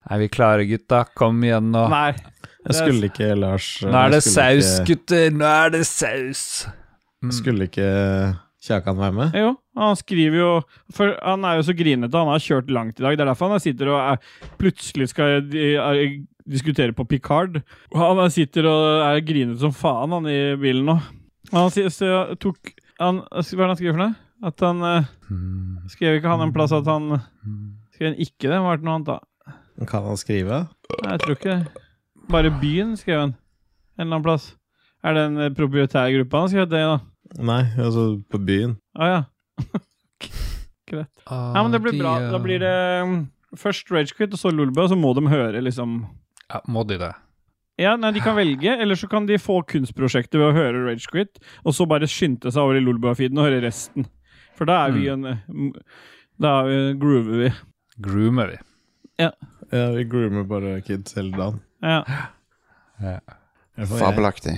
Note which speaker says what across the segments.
Speaker 1: vi klare, gutta. Kom igjen nå.
Speaker 2: Nei.
Speaker 3: Jeg skulle ikke, Lars.
Speaker 1: Nå det saus, gutter. Nå det saus.
Speaker 3: Skulle ikke Kjakan være med?
Speaker 2: Jo, han skriver jo, for han jo så grinete, han har kjørt langt i dag, det derfor han sitter og plutselig skal diskutere på Picard. Han sitter og grinete som faen, han i bilen nå. Han tok, hva han skriver for det? At han skrev ikke han en plass at han skrev en ikke det, var det noe annet da?
Speaker 3: Kan han skrive?
Speaker 2: Nei, jeg tror ikke det. Bare byen skrev han. En eller annen plass. Det en proprietær gruppe han skrev det da?
Speaker 3: Nei, altså på byen.
Speaker 2: Ja. Greit. Ja, men det blir bra. Da blir det først Rage Quit, og så Lolbua, og så må de høre liksom...
Speaker 1: Ja, må de det?
Speaker 2: Ja, nei, de kan velge, eller så kan de få kunstprosjektet ved å høre Rage Quit, og så bare skynde seg over i Lolbua-feeden og høre resten. For da vi da groover vi.
Speaker 1: Groomer vi?
Speaker 2: Ja.
Speaker 3: Ja, vi groomer bare kids hele dagen.
Speaker 2: Ja.
Speaker 4: Fabelaktig.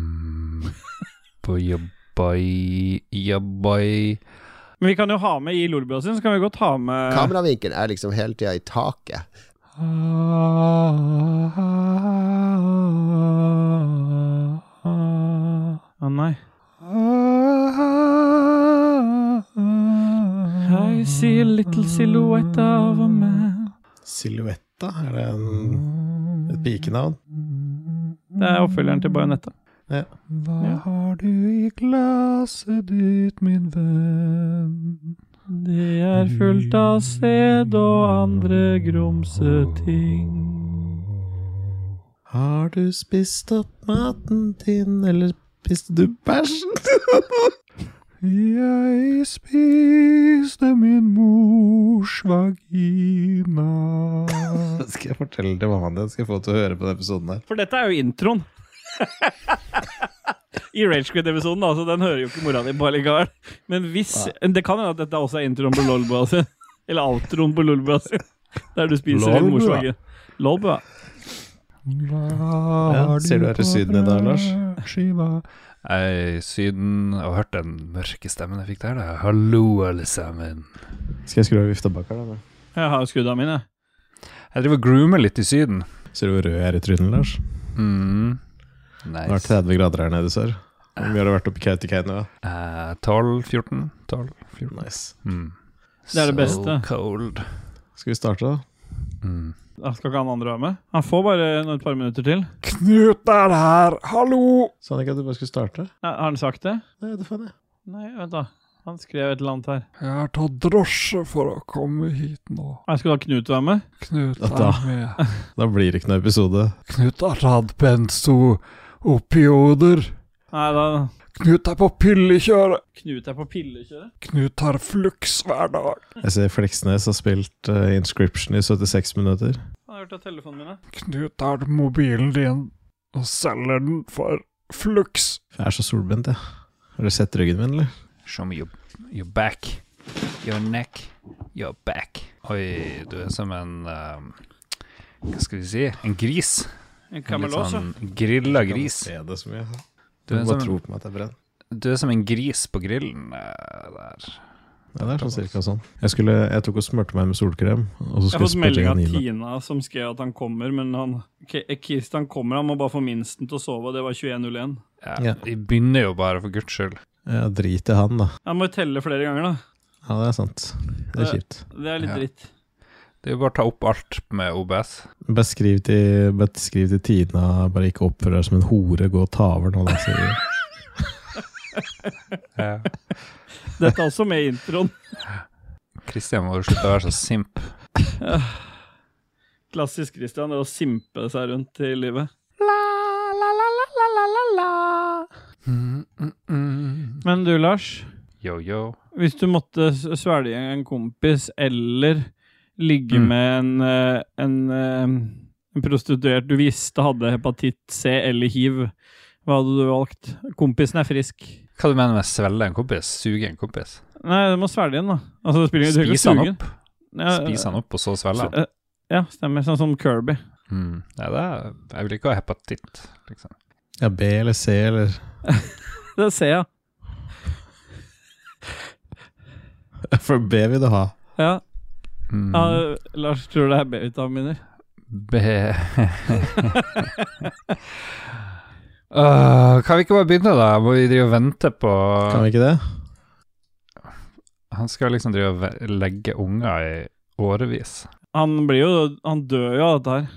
Speaker 1: Boy.
Speaker 2: Men vi kan jo ha med i Lolbua sin, så kan vi godt ha med...
Speaker 5: Kameravinkelen liksom hele tiden i taket.
Speaker 2: Nei. I see a little silhouette of a man.
Speaker 3: Silhouetta? Det et pikenavn?
Speaker 2: Det oppfølgeren til Bajonetta.
Speaker 3: Ja.
Speaker 1: Hva har du i glasset ditt, min venn?
Speaker 2: Det fullt av sæd og andre grumseting.
Speaker 3: Har du spist opp maten din, eller spiste du bæsjen?
Speaker 1: Jeg spiste min mors vagina.
Speaker 3: Skal jeg fortelle til mammaen din? Skal jeg få til å høre på den episoden her?
Speaker 2: For dette jo introen. I Rage Quit-episoden, altså, den hører jo ikke mora di på allikevel. Men hvis, det kan hende at dette også introen på Lolbua sin. Eller outroen på Lolbua sin. Der du spiser en mors vagina. Lolbua.
Speaker 3: Ja, ser du her i Syden i dag, Lars?
Speaker 1: Jeg Syden og hørt den mørke stemmen jeg fikk der. Hallo, alle sammen.
Speaker 3: Skal jeg skru av vifta bak her, da?
Speaker 2: Jeg har skrudd av mine.
Speaker 1: Jeg driver og groomer litt i Syden.
Speaker 3: Ser du hvor rød jeg er i trynet, Lars?
Speaker 1: Nice.
Speaker 3: Det har 30 grader her nede, sør. Hvor mye har det vært oppe i Kautokeino?
Speaker 1: 12-14.
Speaker 3: Nice.
Speaker 2: Det det beste.
Speaker 1: So cold.
Speaker 3: Skal vi starte da?
Speaker 2: Da skal ikke han andre være med. Han får bare et par minutter til.
Speaker 1: Knut her, hallo!
Speaker 3: Sa han ikke at du bare skulle starte?
Speaker 2: Ja, har han sagt det?
Speaker 3: Nei, det fann jeg.
Speaker 2: Nei, vent da. Han skrev et eller annet her.
Speaker 1: Jeg har tatt drosje for å komme hit nå.
Speaker 2: Jeg skal da Knut være med?
Speaker 1: Knut med.
Speaker 3: Da blir det ikke noe episode.
Speaker 1: Knut har tatt benzo-opioider.
Speaker 2: Nei, da...
Speaker 1: Knut på pillekjøret.
Speaker 2: Knut på pillekjøret?
Speaker 1: Knut tar flux hver dag.
Speaker 3: Jeg ser Fleksnes har spilt Inscription i 76 minutter.
Speaker 2: Han har hørt av telefonen mine.
Speaker 1: Knut tar mobilen din og selger den for flux.
Speaker 3: Jeg så solbent, jeg. Har du sett ryggen min, eller?
Speaker 1: Show me your back. Your neck. Your back. Oi, du som en... hva skal vi si? En gris.
Speaker 2: En kamelås,
Speaker 1: sånn grilla gris.
Speaker 3: Jeg kan se det så mye.
Speaker 1: Du
Speaker 3: bare tro på meg at jeg brenner.
Speaker 1: Du som en gris på grillen der.
Speaker 3: Ja, det sånn cirka sånn. Jeg tok og smørte meg med solkrem, og så
Speaker 2: jeg har fått melding av
Speaker 3: Nina.
Speaker 2: Tina som skrev at han kommer, men Kristian kommer, han må bare få minsten til å sove, det var 21.01.
Speaker 1: Ja, de begynner jo bare for Guds skyld.
Speaker 3: Ja, drit i han da.
Speaker 2: Han må jo telle flere ganger da.
Speaker 3: Ja, det sant. Det kjipt.
Speaker 2: Det litt dritt.
Speaker 1: Det jo bare å ta opp alt med OBS.
Speaker 3: Beskriv til Tina, bare ikke oppføre deg som en hore, gå og ta over når han sier.
Speaker 1: Ja.
Speaker 2: Dette også med introen.
Speaker 1: Kristian må jo slutte å være så simp.
Speaker 2: Klassisk Kristian, det å simpe seg rundt i livet. Men du, Lars,
Speaker 1: Yo.
Speaker 2: hvis du måtte svelge en kompis eller ligge med en prostituert du visste hadde hepatitt C eller HIV, hva hadde du valgt? Kompisen frisk.
Speaker 1: Hva du mener med svelle en kompis? Suge en kompis?
Speaker 2: Nei, du må svelge den da. Altså,
Speaker 1: spise han opp?
Speaker 2: Ja,
Speaker 1: spise han opp og så svelge han?
Speaker 2: Ja, stemmer. Sånn som Kirby.
Speaker 1: Ja, jeg vil ikke ha hepatitt, liksom.
Speaker 3: Ja, B eller C, eller?
Speaker 2: Det ser jeg.
Speaker 3: For B vil du ha.
Speaker 2: Ja. Ja, Lars, tror du det B-vitaminer?
Speaker 1: Kan vi ikke bare begynne da? Må vi drive og vente på...
Speaker 3: Kan vi ikke det?
Speaker 1: Han skal liksom drive og legge unger i årevis.
Speaker 2: Han dør jo av dette her.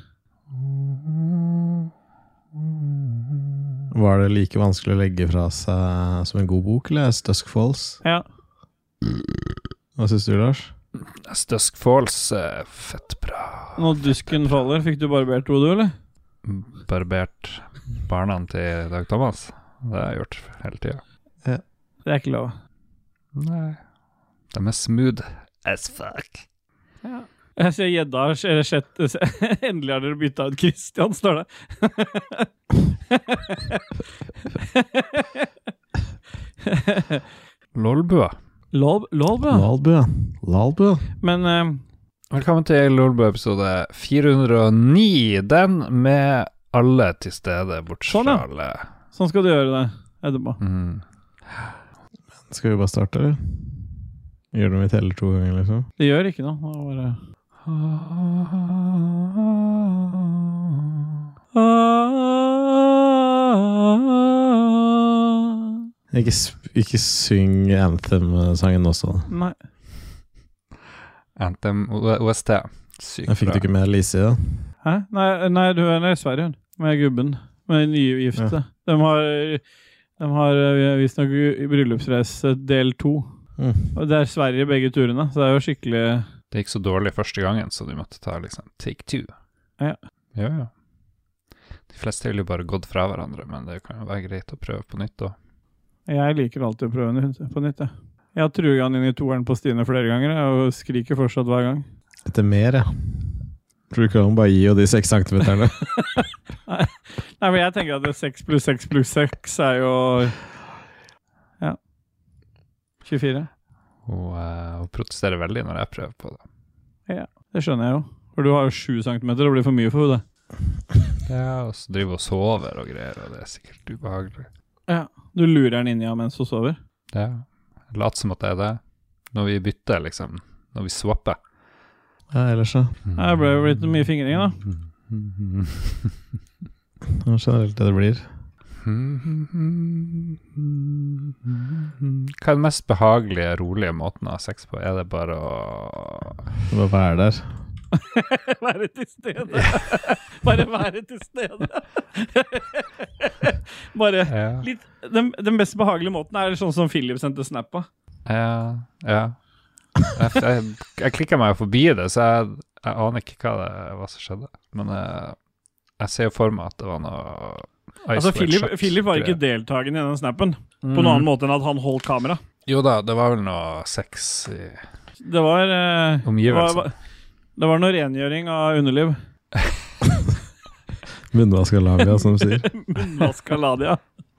Speaker 3: Var det like vanskelig å legge fra seg som en god bok, eller Dusk Falls?
Speaker 2: Ja.
Speaker 3: Hva synes du, Lars?
Speaker 1: Dusk Falls er fett bra.
Speaker 2: Når dusken faller, fikk du barbert hodet, eller?
Speaker 1: Barbert barna til Dag Thomas. Det har jeg gjort hele tiden.
Speaker 2: Det er ikke lov.
Speaker 1: Nei. De er smooth as fuck.
Speaker 2: Ja. Jeg ser gjedda eller sett. Endelig har dere byttet ut Christian, står det.
Speaker 1: Lolbua.
Speaker 3: Lalbua.
Speaker 2: Men
Speaker 1: Velkommen til Lolbua episode 409. Den med alle til stede, bortsett
Speaker 2: Sånn, ja.
Speaker 1: fra alle.
Speaker 2: Sånn skal du gjøre det etterpå.
Speaker 3: Skal vi bare starte, eller? Gjør det vi teller 2 ganger, liksom?
Speaker 2: Det gjør ikke noe. Det var bare...
Speaker 3: Ikke syng Anthem-sangen også.
Speaker 2: Nei.
Speaker 1: Anthem OST. Sykt
Speaker 3: Jeg fikk du ikke med Lise i det?
Speaker 2: Hæ? Nei, du er nede i Sverige, hun. Med gubben. Med nygifte. Ja. De har vist nok bryllupsreise del 2. Og det er Sverige begge turene, så det er jo skikkelig...
Speaker 1: Det gikk så dårlig første gangen, så du måtte ta liksom take 2.
Speaker 2: Ja.
Speaker 1: Ja. De fleste ville jo bare gått fra hverandre, men det kan jo være greit å prøve på nytt da.
Speaker 2: Jeg liker alltid å prøve på nytt, ja. Jeg har truget han inn i toeren på Stine flere ganger, og skriker fortsatt hver gang.
Speaker 3: Etter mer, ja. Tror du ikke han bare gir jo de 6 centimeterne?
Speaker 2: Nei, men jeg tenker at det 6 pluss 6 pluss 6 er jo... Ja. 24.
Speaker 1: Og protesterer veldig når jeg prøver på det.
Speaker 2: Ja, det skjønner jeg jo. For du har jo 7 centimeter, og det blir for mye for hodet.
Speaker 1: Ja, og så driver og sover og greier, og det er sikkert ubehagelig.
Speaker 2: Ja, du lurer den inn i mens du sover.
Speaker 1: Ja, lat som at det er det. Når vi bytter, liksom. Når vi swapper.
Speaker 3: Ja, ellers så.
Speaker 2: Det ble jo blitt mye fingring, da.
Speaker 3: Det er generelt det blir.
Speaker 1: Hva er den mest behagelige, rolige måten å ha sex på? Er det bare å...
Speaker 3: Bare være der.
Speaker 2: Være til stede. Bare være til stede. Bare litt... Den mest behagelige måten er sånn som Philip sendte snap på.
Speaker 1: Ja. Jeg klikket meg forbi det, så jeg aner ikke hva som skjedde. Men jeg ser jo for meg at det var noe...
Speaker 2: Altså, Philip var ikke deltagende i den snappen på noen annen måte enn at han holdt kamera.
Speaker 1: Jo da, det var vel noe sex i
Speaker 2: det var
Speaker 1: omgivelsen.
Speaker 2: Det var noe rengjøring av underliv.
Speaker 3: Munnvaskaladia, som du sier.
Speaker 2: Munnvaskaladia.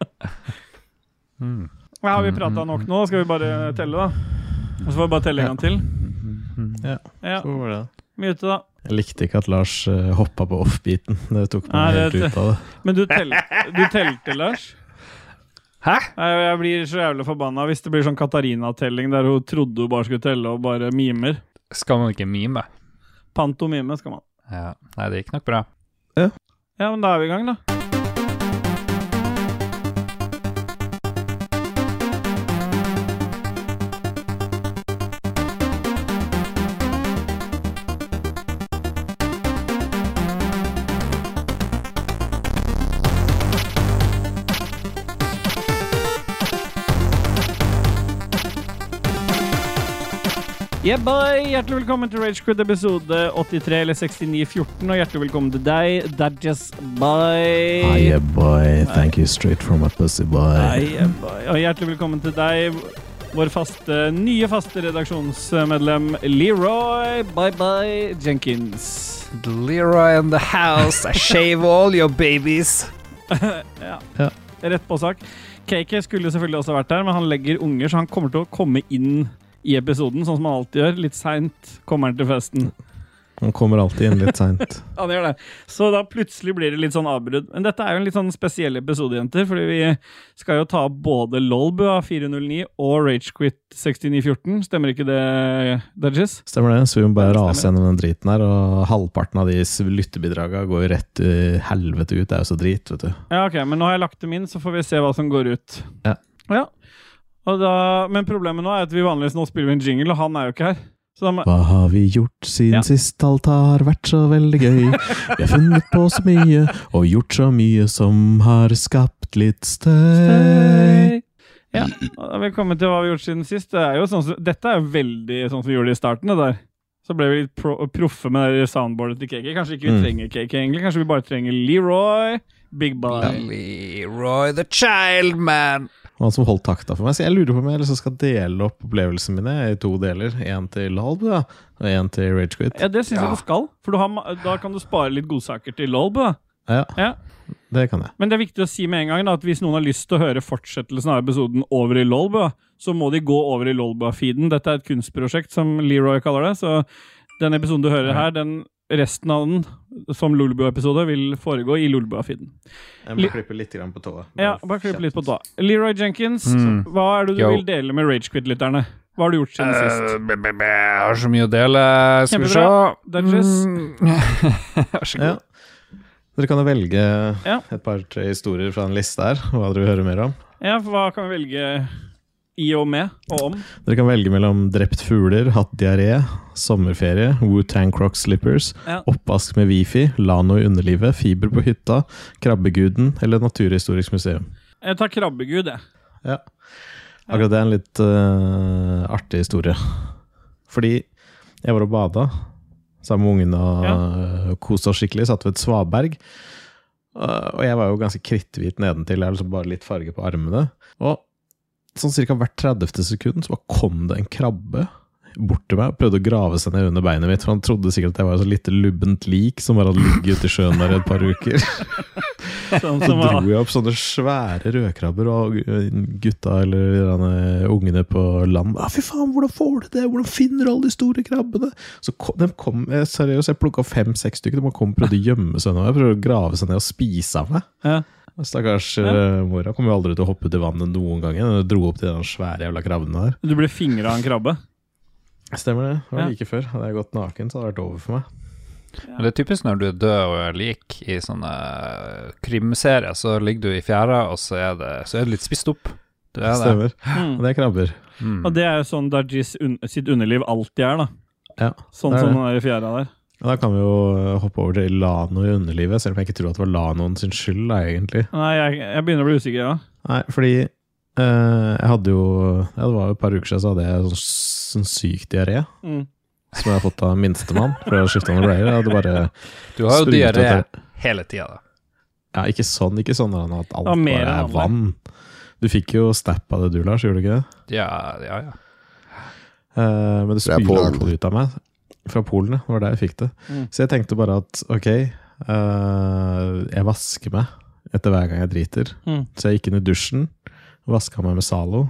Speaker 2: Har vi pratet nok nå? Skal vi bare telle, da? Og så får vi bare telle en gang til.
Speaker 3: Ja, så var det.
Speaker 2: Mute, da.
Speaker 3: Jeg likte ikke at Lars hoppet på off-beaten. Det tok meg helt ut av det.
Speaker 2: Men du telte, Lars?
Speaker 1: Hæ?
Speaker 2: Jeg blir så jævlig forbannet hvis det blir sånn Katarina-telling der hun trodde hun bare skulle telle og bare mimer.
Speaker 1: Skal man ikke mime?
Speaker 2: Pantomime skal man.
Speaker 1: Ja. Nei, det gikk nok bra.
Speaker 2: Ja, men da er vi i gang, da. Yeah boy, hjertelig velkommen til Rage Quit episode 83 eller 6914, og hjertelig velkommen til deg, Dadges Boy.
Speaker 3: Yeah boy, thank you straight from a pussy boy.
Speaker 2: Yeah boy, og hjertelig velkommen til deg, vår nye faste redaksjonsmedlem, Leroy Bye Jenkins.
Speaker 1: Leroy in the house, I shave all your babies.
Speaker 2: Ja, rett på sak. KK skulle selvfølgelig også vært der, men han legger unger, så han kommer til å komme inn i episoden, sånn som han alltid gjør. Litt sent kommer han til festen.
Speaker 3: Han kommer alltid inn litt sent.
Speaker 2: Han gjør det. Så da plutselig blir det litt sånn avbrudd. Men dette er jo en litt sånn spesiell episode, jenter, fordi vi skal jo ta opp både Lolbua 409 og Ragequit 6914. Stemmer ikke det, Dudges?
Speaker 3: Stemmer det, så vi må bare rase gjennom den driten her, og halvparten av de lyttebidragene går jo rett helvete ut. Det er jo så drit, vet du.
Speaker 2: Ja, ok, men nå har jeg lagt dem inn, så får vi se hva som går ut.
Speaker 3: Ja.
Speaker 2: Men problemet nå er at vi vanligvis nå spiller en jingle, og han er jo ikke her.
Speaker 3: Hva har vi gjort siden sist? Alt har vært så veldig gøy. Vi har funnet på så mye, og gjort så mye som har skapt litt støy.
Speaker 2: Ja, da vi kommet til hva vi har gjort siden sist. Dette er jo veldig sånn som vi gjorde i starten, det der. Så ble vi litt proffe med det soundboardet til KK. Kanskje ikke vi trenger KK egentlig, kanskje vi bare trenger Leroy, Big Boy.
Speaker 1: Leroy the Child Man.
Speaker 3: Han som holdt takta for meg. Så jeg lurer på om jeg skal dele opp opplevelsene mine i 2 deler. En til Lolbua og en til Ragequit.
Speaker 2: Ja, det synes jeg du skal. For da kan du spare litt godsaker til Lolbua.
Speaker 3: Ja, det kan jeg.
Speaker 2: Men det er viktig å si med en gang da, at hvis noen har lyst til å høre fortsettelsen av episoden over i Lolbua, så må de gå over i Lolbua-feeden. Dette er et kunstprosjekt som Leroy kaller det. Så den episoden du hører her, resten av den som Lolbua-episode vil foregå i Lolbua-feeden.
Speaker 3: Jeg må klippe litt grann på tåa.
Speaker 2: Ja, bare klippe litt på tåa. Leroy Jenkins, hva er det du vil dele med Ragequit-lytterne? Hva har du gjort siden sist?
Speaker 1: Jeg har så mye å dele. Skal vi se.
Speaker 2: Dudges.
Speaker 1: Vær så god.
Speaker 3: Ja. Dere kan jo velge et par-tre historier fra en liste her, hva dere vil høre mer om.
Speaker 2: Ja, for hva kan vi velge i og med og om?
Speaker 3: Dere kan velge mellom drept fugler, hatt diaré, sommerferie, Wu-Tang Crocs Slippers, oppvask med wifi, Lano i underlivet, fiber på hytta, krabbeguden eller naturhistorisk museum.
Speaker 2: Jeg tar krabbegud, jeg.
Speaker 3: Ja. Akkurat det er en litt artig historie. Fordi jeg var og bada sammen med ungene og koste oss skikkelig, satt ved et svaberg. Og jeg var jo ganske kritthvit nedentil, jeg liksom bare litt farge på armene. Og sånn cirka hvert 30. sekund så bare kom det en krabbe bort til meg og prøvde å grave seg ned under beinet mitt, for han trodde sikkert at jeg var et så lite lubbent lik som bare hadde ligget ute i sjøen der et par uker. Så dro jeg opp sånne svære rødkrabber, og gutta eller ungene på land, fy faen, hvordan får du det? Hvordan finner du alle de store krabbene? Så seriøst, jeg plukket 5-6 stykker, de kom og prøvde å gjemme seg nå, jeg prøvde å grave seg ned og spise av meg. Ja. Stakkars mora kom jo aldri til å hoppe ut i vannet noen gang. Jeg dro opp til den svære jævla krabben der.
Speaker 2: Du ble fingret av en krabbe?
Speaker 3: Stemmer det. Det var like før. Hadde jeg gått naken, så hadde det vært over for meg.
Speaker 1: Men det er typisk når du er død og er lik i sånne krimserier, så ligger du i fjæra, og så er det litt spist opp. Det
Speaker 3: stemmer. Og det er krabber.
Speaker 2: Og det er jo sånn Dudgies sitt underliv alltid er, da.
Speaker 3: Ja.
Speaker 2: Sånn som den er i fjæra der.
Speaker 3: Da kan vi jo hoppe over til Lano i underlivet, selv om jeg ikke tror at det var Lanoen sin skyld, da, egentlig.
Speaker 2: Nei, jeg begynner å bli usikker, ja.
Speaker 3: Nei, fordi jeg hadde jo, det var jo et par uker siden, så hadde jeg sånn syk diaré, som jeg har fått av minstemann, for å skifte noen greier.
Speaker 1: Du har jo diaré hele tiden, da.
Speaker 3: Ja, ikke sånn at alt bare er vann. Du fikk jo stapp av det du, Lars, gjorde du ikke det?
Speaker 1: Ja.
Speaker 3: Men det spylte alt ut av meg. Fra Polen, det var der jeg fikk det. Så jeg tenkte bare at, ok, jeg vasker meg etter hver gang jeg driter. Så jeg gikk inn i dusjen, vasket meg med Zalo,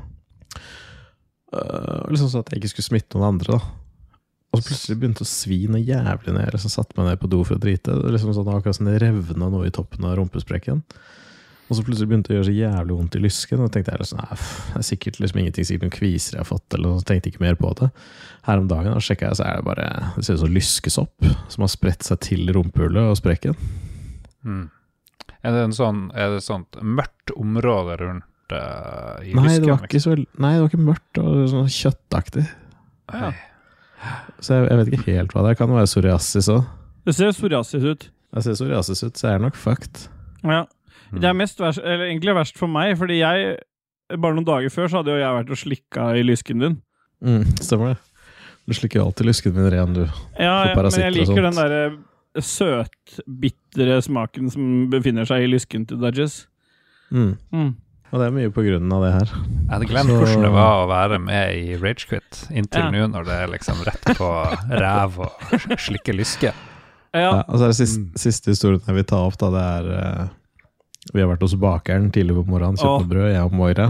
Speaker 3: liksom så at jeg ikke skulle smitte noen andre, da. Og så plutselig begynte å svi noe jævlig ned, liksom satt meg ned på do for å drite. Liksom sånn, akkurat sånn revna noe i toppen av rumpesprekken. Og så plutselig begynte det å gjøre så jævlig vondt i lysken, og tenkte jeg liksom, det er sikkert liksom ingenting, sikkert noen kviser jeg har fått, eller så tenkte jeg ikke mer på det. Her om dagen, da sjekket jeg, så er det bare, det ser ut som lyskesopp, som har spredt seg til rumpehullet og sprekken.
Speaker 1: Er det sånt mørkt område rundt i
Speaker 3: nei,
Speaker 1: lysken?
Speaker 3: Nei, det var ikke mørkt, det var sånn kjøttaktig.
Speaker 1: Ja.
Speaker 3: Så jeg vet ikke helt hva det er, kan det være psoriasis også?
Speaker 2: Det ser psoriasis ut.
Speaker 3: Det ser psoriasis ut, så jeg er nok fucked.
Speaker 2: Ja. Det er mest verst, eller egentlig verst for meg, fordi bare noen dager før så hadde jo jeg vært og slikket i lysken din.
Speaker 3: Stemmer det. Du slikker jo alltid lysken min ren, du.
Speaker 2: Ja, men jeg liker den der søt-bittere smaken som befinner seg i lysken til Dudges.
Speaker 3: Og det er mye på grunnen av det her.
Speaker 1: Jeg hadde glemt hvordan det var å være med i Ragequit inntil nå, når det er liksom rett på ræv og slikke lyske.
Speaker 3: Ja, og så er det siste historien jeg vil ta opp, da det er... Vi har vært hos bakeren tidlig på morgenen, kjøpt noe brød, jeg og Moira.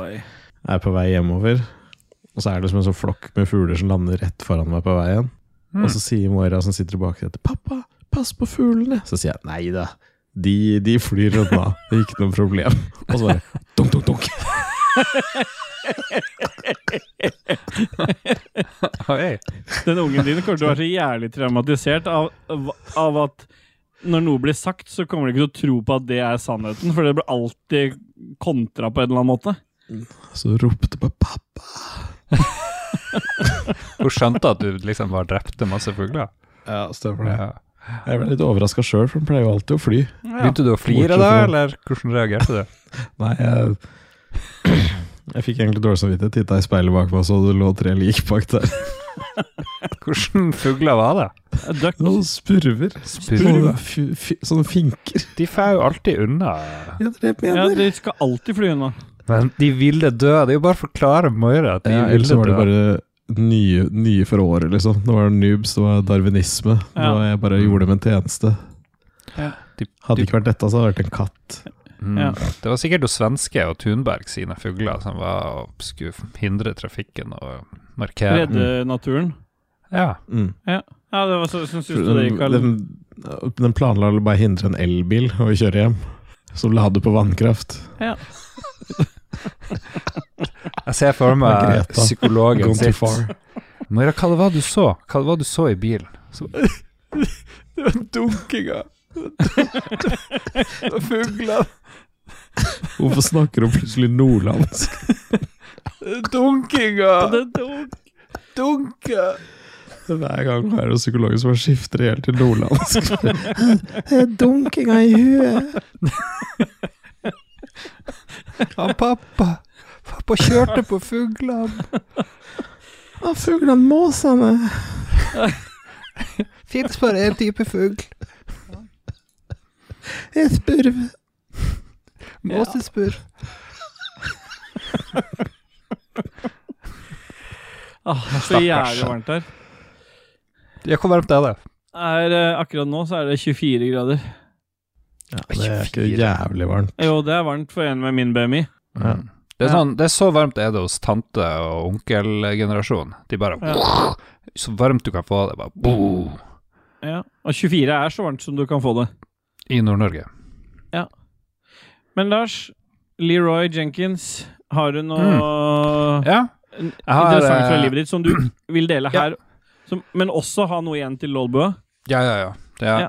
Speaker 3: Jeg er på vei hjemover, og så er det som en sånn flokk med fugler som lander rett foran meg på veien. Og så sier Moira som sitter bak etter, pappa, pass på fuglene. Så sier jeg, nei da, de flyr unna, det er ikke noe problem. Og så bare, dunk, dunk, dunk.
Speaker 2: Den ungen din kommer til å være så jævlig traumatisert av at når noe blir sagt, så kommer de ikke til å tro på at det er sannheten, for det blir alltid kontra på en eller annen måte.
Speaker 3: Så ropte på pappa.
Speaker 1: Hun skjønte at du liksom bare drepte masse fugler.
Speaker 3: Ja, stemmer det. Jeg ble litt overrasket selv, for den pleier jo alltid å fly.
Speaker 1: Begynte du å flire da, eller hvordan reagerte du?
Speaker 3: Nei, jeg fikk egentlig dårlig samvittighet, tittet i speilet bak meg, så det lå 3 lik bak der.
Speaker 1: Hvordan fugler var det?
Speaker 2: Duck.
Speaker 3: Noen spurver. Sånne finker.
Speaker 1: De får jo alltid unna.
Speaker 3: Ja, det mener.
Speaker 2: Ja, de skal alltid fly unna.
Speaker 1: Men de ville dø. Det er jo bare å forklare Moira at de ville
Speaker 3: ellers så var det
Speaker 1: dø.
Speaker 3: bare nye for året, liksom. Det var noobs, det var darwinisme. Det var jeg bare gjorde dem en tjeneste.
Speaker 2: Ja.
Speaker 3: Hadde ikke vært dette, så hadde det vært en katt.
Speaker 2: Ja.
Speaker 1: Det var sikkert jo svenske og Thunberg sine fugler som var og skulle hindre trafikken og markere.
Speaker 2: Redde naturen.
Speaker 1: Ja.
Speaker 2: Ja, det var så synes du det gikk
Speaker 3: Den planla bare hindre en elbil og kjøre hjem, som lader på vannkraft.
Speaker 2: Ja.
Speaker 1: Jeg ser for meg
Speaker 3: Margrethe,
Speaker 1: psykologen
Speaker 3: gone too
Speaker 1: sitt.
Speaker 3: far.
Speaker 1: Moira, hva det var du så? Hva det var du så i bilen? Så, det var dunkinga. Det var fugler.
Speaker 3: Hvorfor snakker hun plutselig nordlandsk?
Speaker 1: Dunkinga. Dunka.
Speaker 3: Hver gang er det psykologen som skifter helt til nordlandsk. Dunkinga i huet.
Speaker 1: Pappa kjørte på fuglene.
Speaker 3: Fuglene, måsene.
Speaker 1: Finnes bare en type fugl.
Speaker 3: Et spurv.
Speaker 1: Måsespurv.
Speaker 2: Det er så jævlig varmt her.
Speaker 1: Ja, hvor varmt er det?
Speaker 2: Akkurat nå så er det 24 grader.
Speaker 3: Ja, det er ikke jævlig varmt.
Speaker 2: Jo, det er varmt for en med min BMI.
Speaker 3: Ja.
Speaker 1: Det er sånn, det er så varmt er det hos tante og onkelgenerasjon. De bare, så varmt du kan få det, bare, boom.
Speaker 2: Ja, og 24 er så varmt som du kan få det.
Speaker 1: I Nord-Norge.
Speaker 2: Ja. Men Lars, Leroy Jenkins, har du noe interessant fra livet ditt som du vil dele her, men også ha noe igjen til Lolbua?
Speaker 1: Ja. Jeg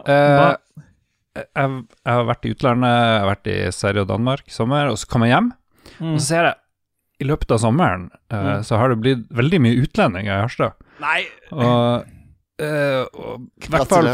Speaker 1: har vært i utlandet, jeg har vært i Sverige og Danmark i sommer, og så kom jeg hjem, og så ser jeg, i løpet av sommeren, så har det blitt veldig mye utlendinger i Harstad. Nei! Og i hvert fall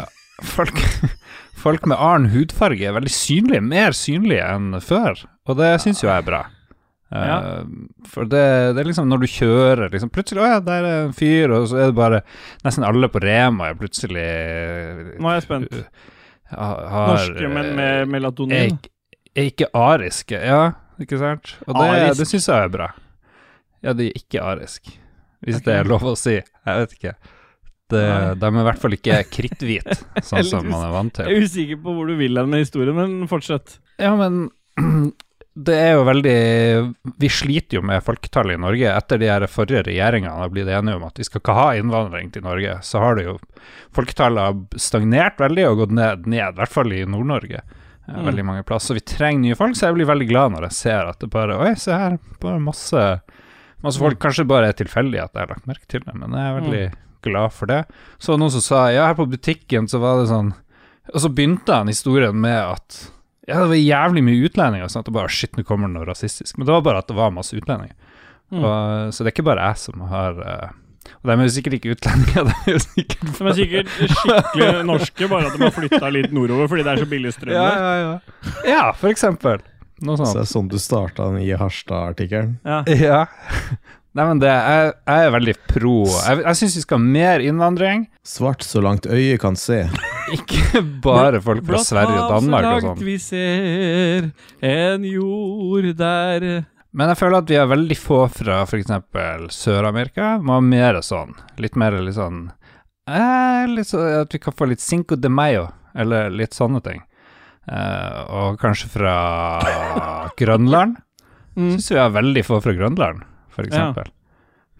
Speaker 1: folk med annen hudfarge er veldig synlige, mer synlige enn før, og det synes jo jeg er bra. For det er liksom når du kjører liksom, plutselig, der er en fyr, og så er det bare nesten alle på Rema er plutselig
Speaker 2: nå er jeg spent norske, men med melatonin
Speaker 1: er ikke ariske, ikke sant? Og det synes jeg er bra. Ja, de er ikke arisk, hvis det er lov å si, jeg vet ikke. De er i hvert fall ikke kritthvit, sånn som man er vant til.
Speaker 2: Jeg er usikker på hvor du vil hen med historien, men fortsett.
Speaker 1: Ja, men det er jo veldig, vi sliter jo med folketallet i Norge. Etter de her forrige regjeringen har blitt enige om at vi skal ikke ha innvandring til Norge, så har det jo, folketallet stagnert veldig og gått ned, i hvert fall i Nord-Norge. Veldig mange plasser. Så vi trenger nye folk, så jeg blir veldig glad når jeg ser at det bare, se her, bare masse folk, kanskje bare er tilfeldig at jeg har lagt merke til det, men jeg er veldig glad for det. Så noen som sa, her på butikken så var det sånn, og så begynte han historien med at det var jævlig mye utlendinger, sånn at det bare, shit, nå kommer det noe rasistisk. Men det var bare at det var masse utlendinger. Så det er ikke bare jeg som har, og de er jo sikkert ikke utlendinger, de er sikkert
Speaker 2: skikkelig norske, bare at de har flyttet litt nordover, fordi det er så billig strøm.
Speaker 1: Ja, for eksempel. Noe sånt.
Speaker 3: Så det er sånn du startet den i Harstad-artikkelen?
Speaker 1: Ja. Nei, men jeg er veldig pro. Jeg synes vi skal ha mer innvandring.
Speaker 3: Svart så langt øyet kan se.
Speaker 1: Ikke bare folk fra Sverige og Danmark og sånn.
Speaker 2: Så langt vi ser en jord der.
Speaker 1: Men jeg føler at vi har veldig få fra for eksempel Sør-Amerika. Må ha mer sånn. Litt mer litt sånn at vi kan få litt Cinco de Mayo, eller litt sånne ting. Og kanskje fra Grønland. Synes vi har veldig få fra Grønland, for eksempel.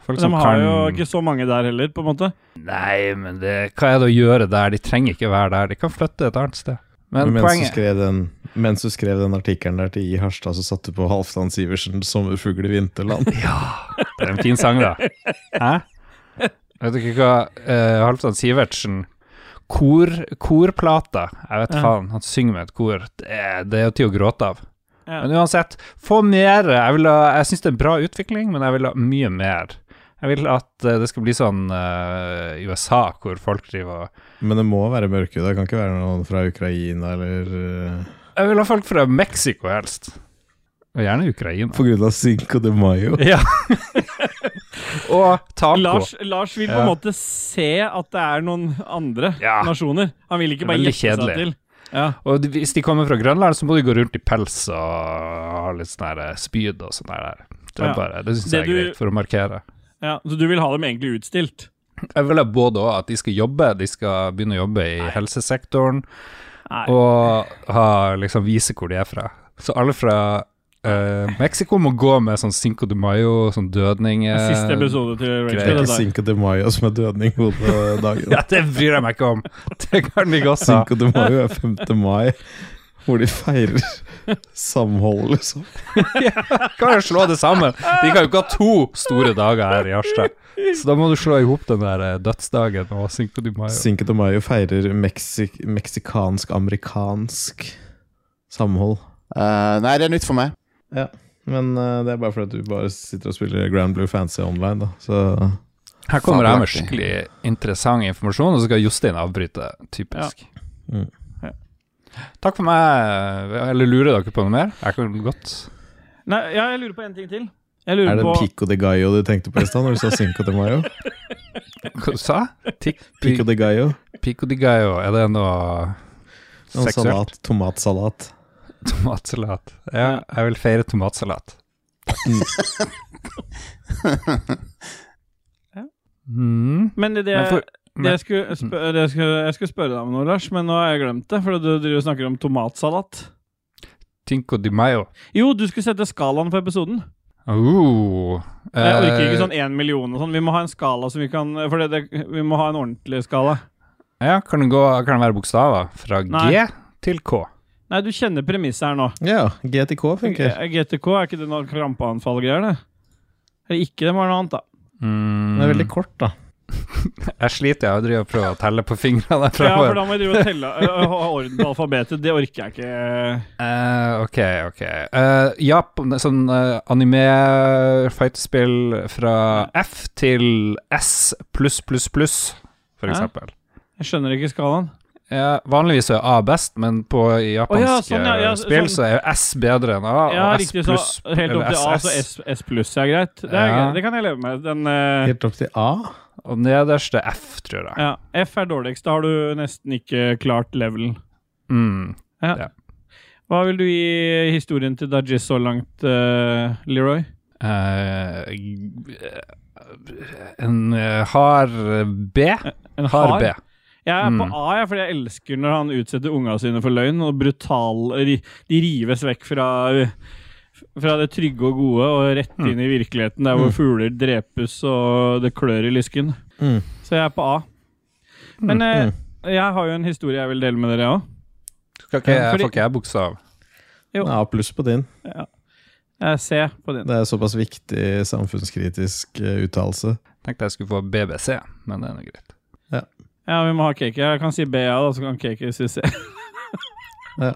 Speaker 1: Folk
Speaker 2: De
Speaker 1: som
Speaker 2: har
Speaker 1: kan
Speaker 2: jo ikke så mange der heller, på en måte.
Speaker 1: Nei, men hva er det å gjøre der? De trenger ikke være der. De kan flytte et annet sted. Men poenget
Speaker 3: mens du skrev den artikkelen der til I Harstad, så satte du på Halvdan Sivertsen 'Sommerfugl i vinterland'.
Speaker 1: Ja, det er en fin sang, da. Hæ? Vet du ikke hva Halvdan Sivertsen korplata, jeg vet faen, han synger med et kor. Det er jo til å gråte av.
Speaker 2: Ja.
Speaker 1: Men uansett, få mer. Jeg synes det er en bra utvikling, men jeg vil ha mye mer. Jeg vil at det skal bli sånn i USA, hvor folk driver.
Speaker 3: Men det må være mørke, det kan ikke være noen fra Ukraina eller
Speaker 1: Jeg vil ha folk fra Mexico helst. Og gjerne Ukraina.
Speaker 3: På grunn av Cinco de Mayo.
Speaker 1: Ja. Og taco.
Speaker 2: Lars vil på en måte se at det er noen andre nasjoner. Han vil ikke bare gjette seg til. Ja.
Speaker 1: Og hvis de kommer fra Grønland, så må de gå rundt i pels og ha litt sånn her spyd og sånn der. Det synes jeg er greit for å markere.
Speaker 2: Ja, så du vil ha dem egentlig utstilt?
Speaker 1: Jeg vil ha både også at de skal jobbe, de skal begynne å jobbe i helsesektoren, og liksom vise hvor de er fra. Så alle fra Mexico må gå med sånn Cinco de Mayo, sånn dødning.
Speaker 2: Siste episode til
Speaker 3: Rachel. Det er ikke Cinco de Mayo som er dødning hodedagen.
Speaker 1: Ja, det bryr jeg meg ikke om. Det kan de godt ha.
Speaker 3: Cinco de Mayo er 5. mai, hvor de feirer samhold, liksom.
Speaker 1: Ja, kan jo slå det sammen. De kan jo ikke ha 2 store dager her i Harstad. Så da må du slå ihop den der dødsdagen og Cinco de Mayo.
Speaker 3: Cinco de Mayo feirer meksikansk-amerikansk samhold.
Speaker 4: Nei, det er nytt for meg.
Speaker 3: Ja, men det er bare fordi du bare sitter og spiller Grand Blue Fantasy online, da. Så
Speaker 1: her kommer jeg med skikkelig interessant informasjon, og så skal Jostein avbryte, typisk.
Speaker 3: Ja.
Speaker 1: Takk for meg. Eller lurer dere på noe mer? Jeg kan godt.
Speaker 2: Nei, jeg lurer på en ting til.
Speaker 3: Er det Pico de Gallo du tenkte på i stedet når du sa Cinco de Mayo?
Speaker 1: Hva du sa?
Speaker 3: Pico de Gallo.
Speaker 1: Pico de Gallo, er det noe seksuelt?
Speaker 3: Tomatsalat.
Speaker 1: Tomatsalat. Ja, jeg vil feire tomatsalat.
Speaker 2: Men jeg skulle spørre deg om noe, Lars, men nå har jeg glemt det, for du driver og snakker om tomatsalat.
Speaker 1: Cinco de Mayo.
Speaker 2: Jo, du skulle sette skalaen på episoden. Jeg orker ikke sånn 1 million og sånn. Vi må ha en skala som vi kan, for vi må ha en ordentlig skala.
Speaker 1: Ja, kan det være bokstaver fra G til K?
Speaker 2: Nei, du kjenner premisset her nå.
Speaker 3: Ja, G til K funker.
Speaker 2: GTK, er ikke det noe krampeanfall-greier, det? Eller ikke, det var noe annet, da.
Speaker 3: Det er veldig kort, da.
Speaker 1: Jeg sliter, jeg driver og prøver å telle på fingrene der
Speaker 2: framover. Ja, for da må jeg drive og telle, ha orden på alfabetet, det orker jeg ikke.
Speaker 1: Ok. Ja, sånn anime-fightspill fra F til S++, for eksempel.
Speaker 2: Jeg skjønner ikke skalaen.
Speaker 1: Ja, vanligvis er A best, men på japanske spill så er S bedre enn A, og S pluss
Speaker 2: helt opp til A, så S pluss er greit. Det kan jeg leve med.
Speaker 3: Helt opp til A?
Speaker 1: Og nederste F, tror jeg.
Speaker 2: Ja, F er dårligst. Da har du nesten ikke klart levelen. Ja. Hva vil du gi historien til Dajis så langt, Leroy?
Speaker 1: En hard B.
Speaker 2: En hard B. Jeg er på A, fordi jeg elsker når han utsetter unga sine for løgn, og de rives vekk fra det trygge og gode og rett inn i virkeligheten, der hvor fugler drepes og det klør i lysken. Så jeg er på A. Men jeg har jo en historie jeg vil dele med dere også.
Speaker 1: Får ikke jeg buksa av?
Speaker 3: A pluss på din.
Speaker 2: Ja. Jeg ser på din.
Speaker 3: Det er såpass viktig samfunnskritisk uttalelse.
Speaker 1: Tenkte jeg skulle få BBC, men det er noe greit.
Speaker 2: Ja, vi må ha cake. Jeg kan si B, da, så kan cake si C.
Speaker 3: Ja.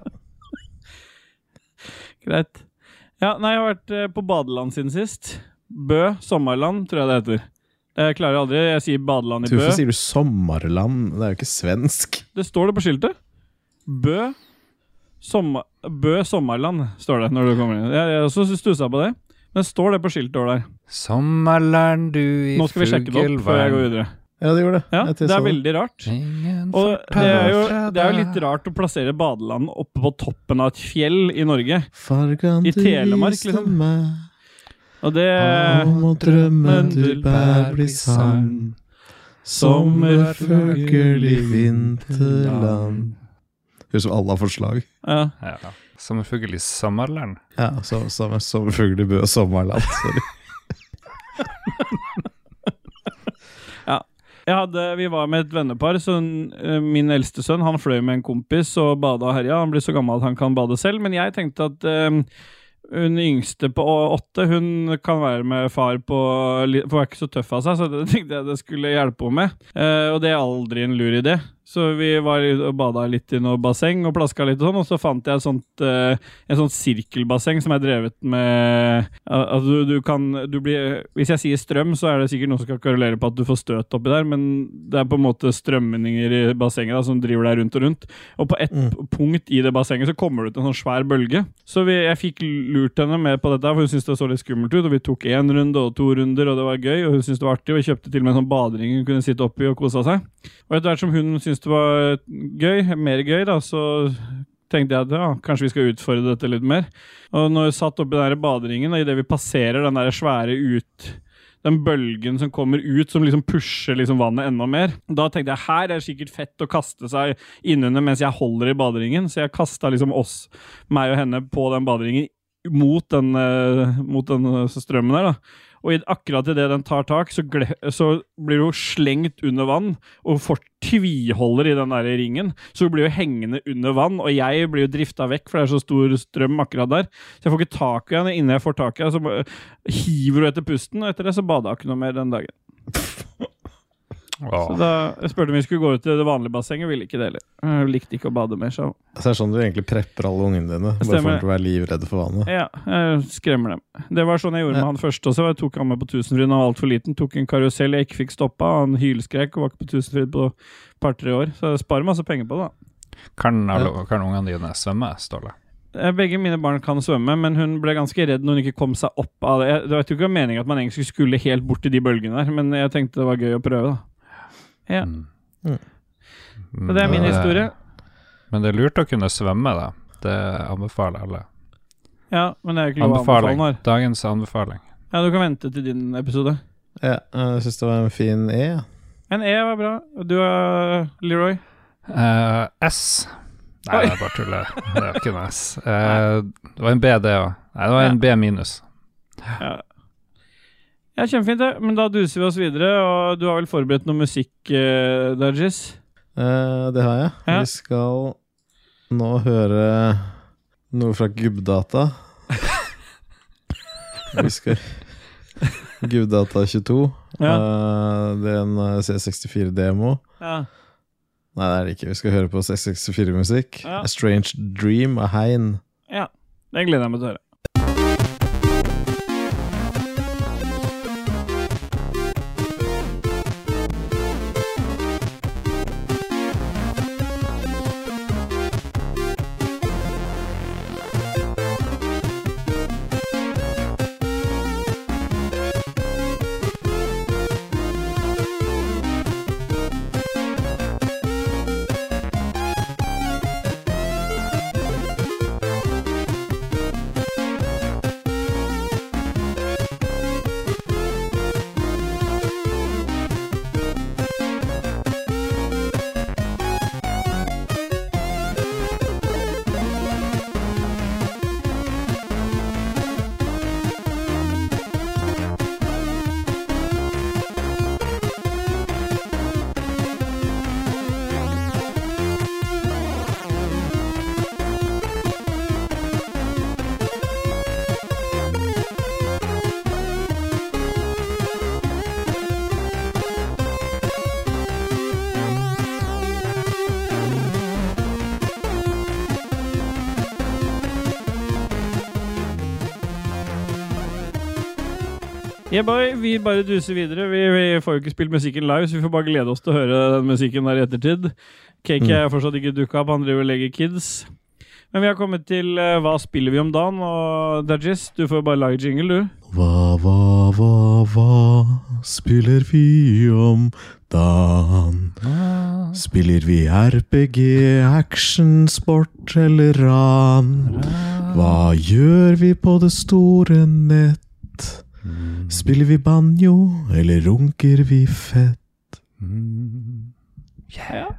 Speaker 2: Greit. Ja, nei, jeg har vært på badeland siden sist. Bø, sommerland, tror jeg det heter. Jeg klarer aldri, jeg sier badeland i Bø.
Speaker 3: Hvorfor sier du sommerland? Det er jo ikke svensk.
Speaker 2: Det står det på skiltet. Bø, sommerland, står det når du kommer inn. Jeg også stusset på det. Men det står det på skiltet over der.
Speaker 1: Sommerland, du i fugelvern.
Speaker 2: Nå skal vi sjekke det opp før jeg går videre.
Speaker 3: Ja, det gjorde det.
Speaker 2: Ja, det er veldig rart. Og det er jo litt rart å plassere badeland oppe på toppen av et fjell i Norge. I Telemark, liksom. Og det
Speaker 3: Om drømmen du bær blir sann, sommerfugl i vinterland. Høres som alle har forslag.
Speaker 2: Ja.
Speaker 1: Sommerfugl i sommerland.
Speaker 3: Ja, sommerfugl i Bø og sommerland, sorry.
Speaker 2: Vi var med et vennepar, så min eldste sønn, han fløy med en kompis og badet og herja. Han blir så gammel at han kan bade selv, men jeg tenkte at hun yngste på 8, hun kan være med far på, for hun ikke så tøff av seg, så det tenkte jeg det skulle hjelpe henne med. Og det aldri en lur idé. Så vi var og badet litt i noe basseng og plaska litt og sånn, og så fant jeg en sånt sirkelbasseng som drevet med at hvis jeg sier strøm, så det sikkert noe som skal korrelere på at du får støt oppi der, men det på en måte strømninger i bassenget da, som driver deg rundt og rundt. Og på et punkt i det bassenget så kommer det ut en sånn svær bølge. Så jeg fikk lurt henne med på dette, for hun syntes det så litt skummelt ut, og vi tok 1 runde og 2 runder, og det var gøy, og hun syntes det var artig, og vi kjøpte til og med en sånn badering hun kunne sitte oppi og kose seg. Og etter hvert som hun syntes det var mer gøy da, så tenkte jeg at kanskje vi skal utfordre dette litt mer. Og når vi satt oppi den der baderingen, og i det vi passerer den der svære den bølgen som kommer ut, som liksom pusher liksom vannet enda mer, da tenkte jeg, her det sikkert fett å kaste seg innunder mens jeg holder i baderingen, så jeg kastet liksom meg og henne på den baderingen mot den strømmen der da. Og akkurat i det den tar tak, så blir hun slengt under vann, og tviholder i den der ringen, så hun blir jo hengende under vann, og jeg blir jo driftet vekk, for det så stor strøm akkurat der. Så jeg får ikke tak i henne. Innen jeg får tak i henne, så hiver hun etter pusten, og etter det så badet jeg ikke noe mer den dagen. Så da jeg spurte om vi skulle gå ut til det vanlige bassenget, ville ikke det heller. Jeg likte ikke å bade mer, så.
Speaker 3: Så det sånn du egentlig prepper alle ungene dine, bare for at du er livredde for vannet? Ja,
Speaker 2: jeg skremmer dem. Det var sånn jeg gjorde med han først også. Jeg tok han med på Tusenfryd, han var alt for liten, tok en karusell jeg ikke fikk stoppet, han hylskrek og var ikke på Tusenfryd på et par-tre år, så jeg sparer masse penger på det da.
Speaker 1: Kan ungene dine svømme, Ståle?
Speaker 2: Begge mine barn kan svømme, men hun ble ganske redd når hun ikke kom seg opp av det. Det var ikke meningen at man egentlig skulle helt bort til de bølgene der, men jeg tenkte det var gøy å prøve da. Ja. Så det min historie.
Speaker 1: Men det lurt å kunne svømme da. Det anbefaler alle.
Speaker 2: Ja, men det jo ikke lov å anbefale her.
Speaker 1: Dagens anbefaling.
Speaker 2: Ja, du kan vente til din episode.
Speaker 3: Ja, jeg synes det var en fin E.
Speaker 2: En E var bra. Du Leroy?
Speaker 1: S. Nei, det bare tullet. Det ikke noe S. Det var en B det også. Nei, det var en B minus.
Speaker 2: Ja. Ja, kjempefint det, men da duser vi oss videre, og du har vel forberedt noe musikk, Dajis?
Speaker 3: Det har jeg. Ja. Vi skal nå høre noe fra Gubbdata. Vi skal Gubbdata 22. Ja. Det en C64-demo. Ja. Nei, det det ikke. Vi skal høre på C64-musikk. Ja. A Strange Dream av Hein.
Speaker 2: Ja, det gleder jeg meg til å høre. Yeah boy, vi bare duser videre. Vi får jo ikke spilt musikken live, så vi får bare glede oss til å høre den musikken der i ettertid. Cake fortsatt ikke dukket opp, han driver og legger kids. Men vi har kommet til hva spiller vi om dagen, og Dajis, du får bare lage jingle, du.
Speaker 3: Hva spiller vi om dagen? Spiller vi RPG, action, sport eller ran? Hva gjør vi på det store nett? Spiller vi banjo, eller runker vi fett?
Speaker 2: Ja.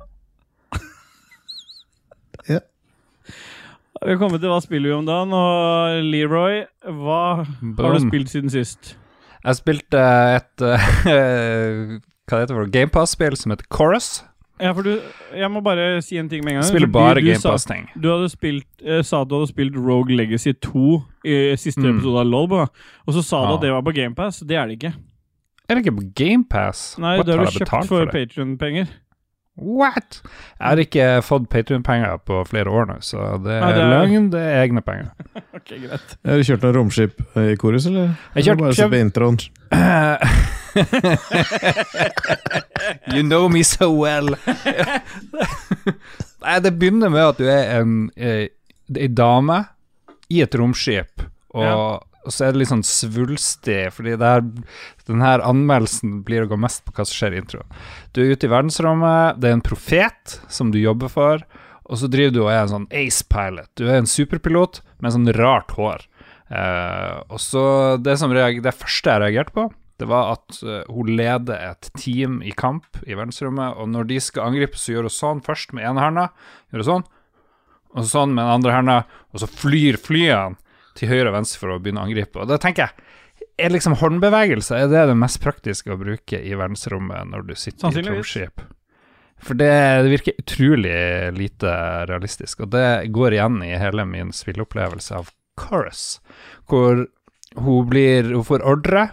Speaker 3: Ja.
Speaker 2: Vi har kommet til hva spiller vi om dagen, og Leroy, hva har du spilt siden sist?
Speaker 1: Jeg spilte et hva det heter for Game Pass-spill som heter Chorus.
Speaker 2: Ja, for jeg må bare si en ting med en gang.
Speaker 1: Spiller bare Game Pass-ting.
Speaker 2: Du hadde sa at du hadde spilt Rogue Legacy 2 i siste episode av LoL, og så sa du at det var på Game Pass. Det er det ikke.
Speaker 1: Er det ikke på Game Pass?
Speaker 2: Nei, det har du kjøpt for Patreon-penger.
Speaker 1: What? Jeg har ikke fått Patreon-penger på flere år nå, så det er løgn, det er egne penger.
Speaker 2: Ok, greit.
Speaker 3: Har du kjørt noen romskip i Chorus, eller?
Speaker 1: Jeg kjørte
Speaker 3: bare se på introen.
Speaker 1: You know me so well. Nei, det begynner med at du er en dame i et romskip, og så er det litt sånn svulstig, fordi denne anmeldelsen blir å gå mest på hva som skjer i introen. Du er ute i verdensrommet, det er en profet som du jobber for, og så driver du og er en sånn ace-pilot. Du er en superpilot med en sånn rart hår. Og så det første jeg reagerte på, det var at hun leder et team i kamp i verdensrommet, og når de skal angripe, så gjør hun sånn først med ene handa, gjør hun sånn, og sånn med den andre handa, og så flyr flyene til høyre og venstre for å begynne å angripe. Og da tenker jeg, er liksom håndbevegelse, er det mest praktiske å bruke i verdensrommet når du sitter i et romskip? For det virker utrolig lite realistisk, og det går igjen i hele min spillopplevelse av Chorus, hvor hun får ordre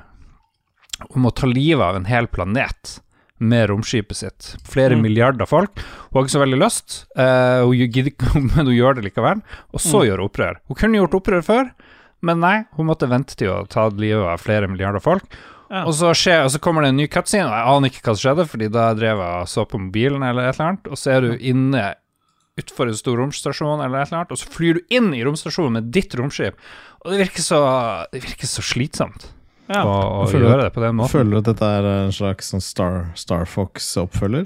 Speaker 1: om å ta livet av en hel planet med romskipet sitt. Flere milliarder folk. Hun har ikke så veldig lyst, hun gidder ikke, men hun gjør det likevel, og så gjør hun opprør. Hun kunne gjort opprør før, men nei, hun måtte vente til å ta livet av flere milliarder folk. Ja. Og så kommer det en ny cutscene, og jeg aner ikke hva som skjedde, fordi da drev jeg så på mobilen eller et eller annet, og så er du inne utenfor en stor romstasjon eller et eller annet, og så flyr du inn i romstasjonen med ditt romskip, og det virker så slitsomt. Ja. Og gjøre det på den måten.
Speaker 3: Føler du at dette er en slags sånn Star Fox-oppfølger?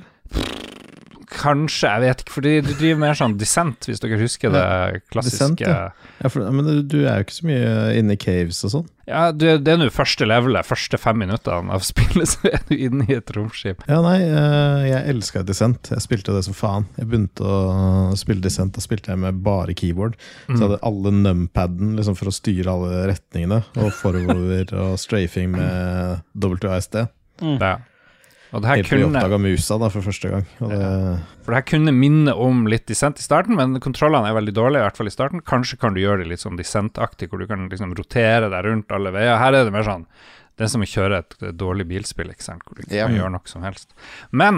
Speaker 1: Kanskje, jeg vet ikke, fordi du driver mer sånn Descent, hvis dere husker det klassiske.
Speaker 3: Descent, ja, men du er jo ikke så mye inne i caves og sånn.
Speaker 1: Ja, det er nå første levelet, første 5 minuttene av spillet, så er du inne i et romskip.
Speaker 3: Ja, nei, jeg elsket Descent. Jeg spilte det som faen. Jeg begynte å spille Descent, da spilte jeg med bare keyboard. Så jeg hadde alle numpadden liksom, for å styre alle retningene, og forover og strafing med WASD.
Speaker 1: Ja. Og det her
Speaker 3: helt kunne oppdaget musa da for første gang. Og
Speaker 1: for det her kunne minne om litt Descent i starten, men kontrollene er veldig dårlige, i hvert fall i starten. Kanskje kan du gjøre det litt sånn Descent-aktig, hvor du kan liksom rotere deg rundt alle veier. Her er det mer sånn, det er som å kjøre et dårlig bilspill, ikke sant, hvor du ikke kan gjøre noe som helst. Men,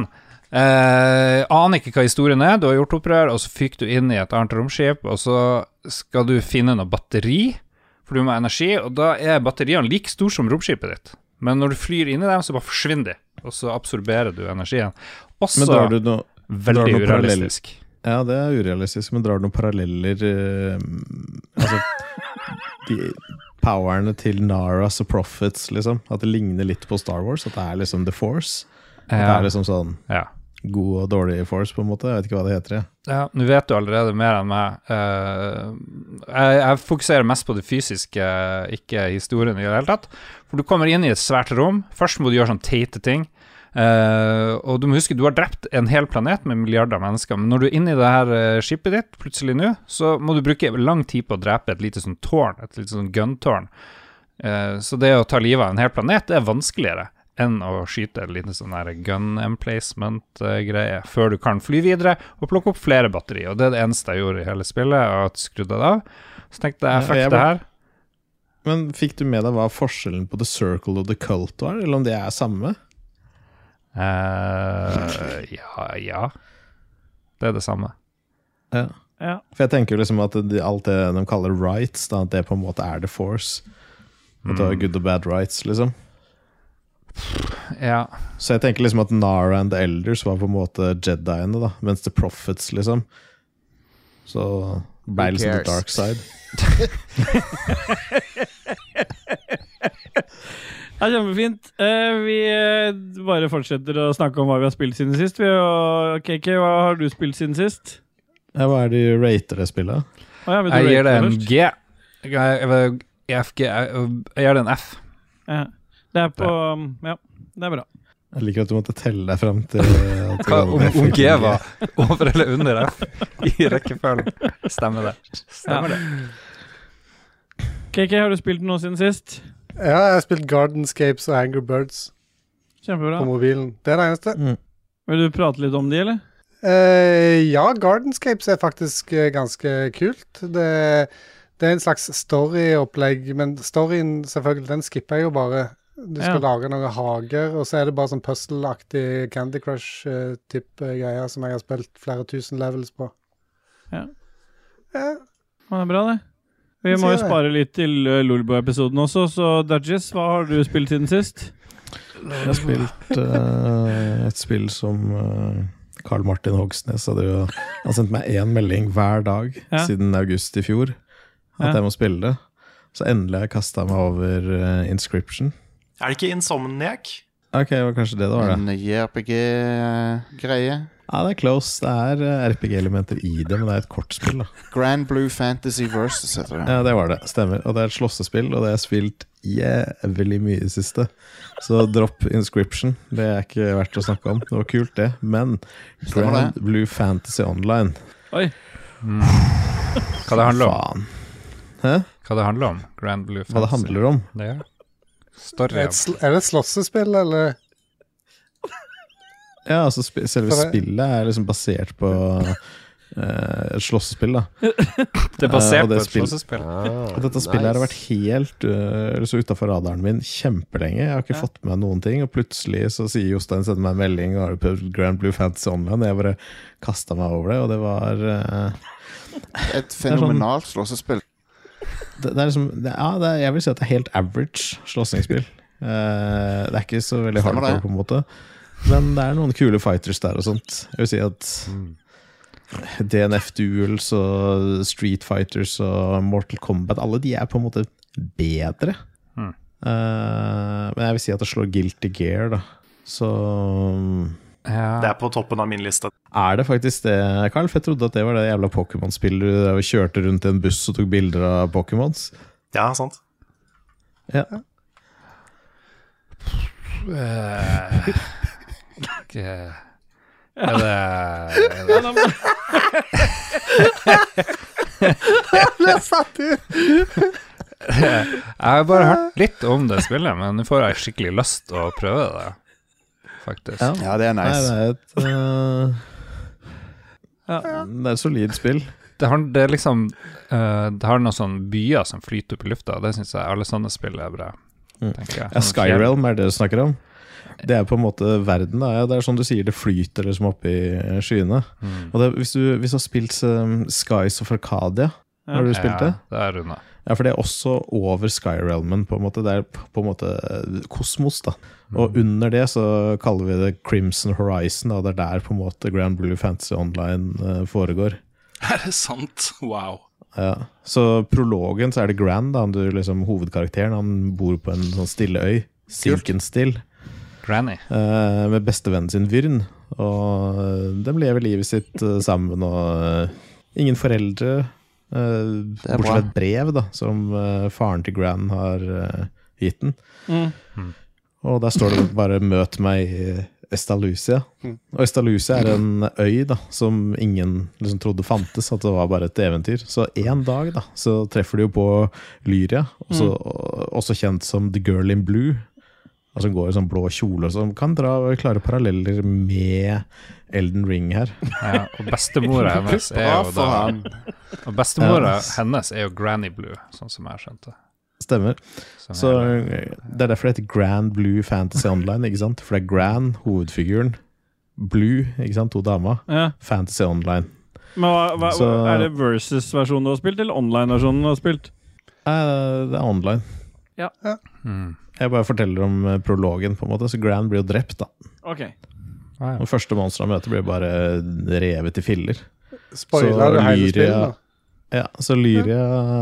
Speaker 1: aner ikke hva historien er, du har gjort opprør, og så fyker du inn i et annet romskip, og så skal du finne noe batteri, for du må ha energi, og da er batteriene like stor som romskipet ditt. Men når du flyr inn i dem, så bare forsvinner de, og så absorberer du energien. Også veldig urealistisk.
Speaker 3: Ja, det er urealistisk, men drar du noen paralleller altså, de powerne til Naras og Prophets, liksom, at det ligner litt på Star Wars, at det er liksom The Force, at det er liksom sånn god og dårlig Force på en måte, jeg vet ikke hva det heter.
Speaker 1: Ja, nå vet du allerede mer enn meg. Jeg fokuserer mest på det fysiske, ikke historien i det hele tatt. For du kommer inn i et svært rom. Først må du gjøre sånn teite ting. Og du må huske, du har drept en hel planet med milliarder av mennesker, men når du er inne i det her skipet ditt, plutselig nå, så må du bruke lang tid på å drepe et lite sånn tårn, et lite sånn gun-tårn. Så det å ta livet av en hel planet, det er vanskeligere enn å skyte et lite sånn her gun-emplacement-greie før du kan fly videre og plukke opp flere batteri, og det er det eneste jeg gjorde i hele spillet, og at skrudde det av. Så tenkte jeg, fuck det her.
Speaker 3: Men fikk du med deg hva forskjellen på The Circle og The Cult var, eller om det er samme?
Speaker 1: Ja. Det er det samme.
Speaker 3: Ja. For jeg tenker jo liksom at alt det de kaller rights, da, at det på en måte er The Force. At det er good og bad rights, liksom.
Speaker 1: Ja.
Speaker 3: Så jeg tenker liksom at Nara and the Elders var på en måte Jediene da, mens The Prophets liksom så ble liksom the dark side.
Speaker 2: Ja, kjempefint. Vi bare fortsetter å snakke om hva vi har spilt siden sist. KK, hva har du spilt siden sist?
Speaker 3: Ja, hva er det du rater det spillet?
Speaker 1: Jeg gir det en G. Jeg gir det en F.
Speaker 2: Ja. Det er på, ja, det er bra.
Speaker 3: Jeg liker at du måtte telle deg frem til
Speaker 1: om G var over eller under F i rekkefølgen. Stemmer det.
Speaker 2: KK, har du spilt noe siden sist?
Speaker 6: Ja, jeg har spilt Gardenscapes og Angry Birds.
Speaker 2: Kjempebra.
Speaker 6: på mobilen. Det det eneste.
Speaker 2: Vil du prate litt om de, eller?
Speaker 6: Ja, Gardenscapes faktisk ganske kult. Det en slags storyopplegg, men storyen selvfølgelig, den skipper jeg jo bare. Du skal lage noen hager, og så det bare sånn puzzle-aktig Candy Crush-type greier som jeg har spilt flere tusen levels på.
Speaker 2: Ja. Det bra, det. Vi må jo spare litt til Lolbo-episoden også, så Dudges, hva har du spilt siden sist?
Speaker 3: Jeg har spilt et spill som Karl Martin Hogsnes har sendt meg en melding hver dag siden august i fjor, at jeg må spille det. Så endelig har jeg kastet meg over Inscription.
Speaker 7: Det ikke Insomniac?
Speaker 3: Ok, det var kanskje det var det.
Speaker 4: En JRPG-greie.
Speaker 3: Ja, det close. Det RPG-elementer i det, men det et kortspill da.
Speaker 4: Grand Blue Fantasy Versus heter det.
Speaker 3: Ja, det var det. Stemmer. Og det et slåssespill, og det har jeg spilt jævlig mye i siste. Så dropp Inscription. Det ikke verdt å snakke om. Det var kult det. Men Grand Blue Fantasy Online.
Speaker 2: Oi.
Speaker 1: Hva det handler om?
Speaker 3: Faen. Hæ?
Speaker 1: Hva det handler om? Grand Blue Fantasy.
Speaker 3: Hva det handler om?
Speaker 1: Det Story.
Speaker 6: Det et slåssespill, eller?
Speaker 3: Ja, altså selve spillet liksom basert på et slåssespill da.
Speaker 1: Det basert på et slåssespill.
Speaker 3: Og dette spillet har vært helt så utenfor radaren min kjempelenge. Jeg har ikke fått med noen ting, og plutselig så sier Jostein, sender meg en melding, og har du prøvd Grand Blue Fantasy Online? Og jeg bare kastet meg over det, og det var
Speaker 4: et fenomenalt slåssespill.
Speaker 3: Det liksom, jeg vil si at det helt average slåssingsspill. Det ikke så veldig hardcore på en måte, men det noen kule fighters der og sånt. Jeg vil si at DNF Duels og Street Fighters og Mortal Kombat, alle de på en måte bedre. Men jeg vil si at det slår Guilty Gear da. Så
Speaker 7: det på toppen av min liste.
Speaker 3: Det faktisk det, Karl? For jeg trodde at det var det jævla Pokémon-spillet du kjørte rundt i en buss og tok bilder av Pokémons.
Speaker 7: Ja, sant.
Speaker 3: Ja.
Speaker 6: Jeg satt i!
Speaker 1: Jeg har bare hørt litt om det spillet, men nå får jeg skikkelig lyst til å prøve det. Faktisk.
Speaker 4: Ja, det nice.
Speaker 3: Nei, det et solid spill.
Speaker 1: Det liksom det har noen sånne byer som flyter opp i lufta. Det synes jeg alle sånne spill bra, tenker jeg.
Speaker 3: Skyrealm det du snakker om. Det på en måte verden da. Det sånn du sier, det flyter liksom opp i skyene. Og hvis du har spilt Skies of Arcadia, har du spilt det?
Speaker 1: Ja, det rundt.
Speaker 3: Ja, for det også over Skyrealmen på en måte. Det på en måte kosmos da. Og under det så kaller vi det Crimson Horizon da. Det der på en måte Grand Blue Fantasy Online foregår.
Speaker 7: Det sant? Wow.
Speaker 3: Ja, så prologen så det Grand da. Liksom, hovedkarakteren, han bor på en sånn stille øy. Silkenstill.
Speaker 1: Granny.
Speaker 3: Med bestevennen sin Vyrn. Og de lever livet sitt sammen, og ingen foreldre. Bortsett fra et brev da, som faren til Gran har gitt den. Og der står det bare «Møt meg i Estalucia». Og Estalucia en øy da, som ingen liksom trodde fantes, at det var bare et eventyr. Så en dag da, så treffer de jo på Lyria, også kjent som The Girl in Blue, som går i sånn blå kjole, som kan dra klare paralleller med Elden Ring her.
Speaker 1: Ja, og bestemora hennes jo da. Og bestemora hennes jo Granny Blue, sånn som jeg skjønte.
Speaker 3: Stemmer. Så det derfor det heter Grand Blue Fantasy Online, ikke sant? For det Gran, hovedfiguren. Blue, ikke sant? To damer. Fantasy Online.
Speaker 2: Men så, det versus-versjonen du har spilt, eller online-versjonen du har spilt?
Speaker 3: Det online.
Speaker 2: Ja.
Speaker 3: Jeg bare forteller om prologen på en måte, så Gran blir jo drept da.
Speaker 2: Ok.
Speaker 3: Den første monster han møter blir bare revet i filler.
Speaker 6: Spoiler du hele spillet da?
Speaker 3: Ja, så Lyria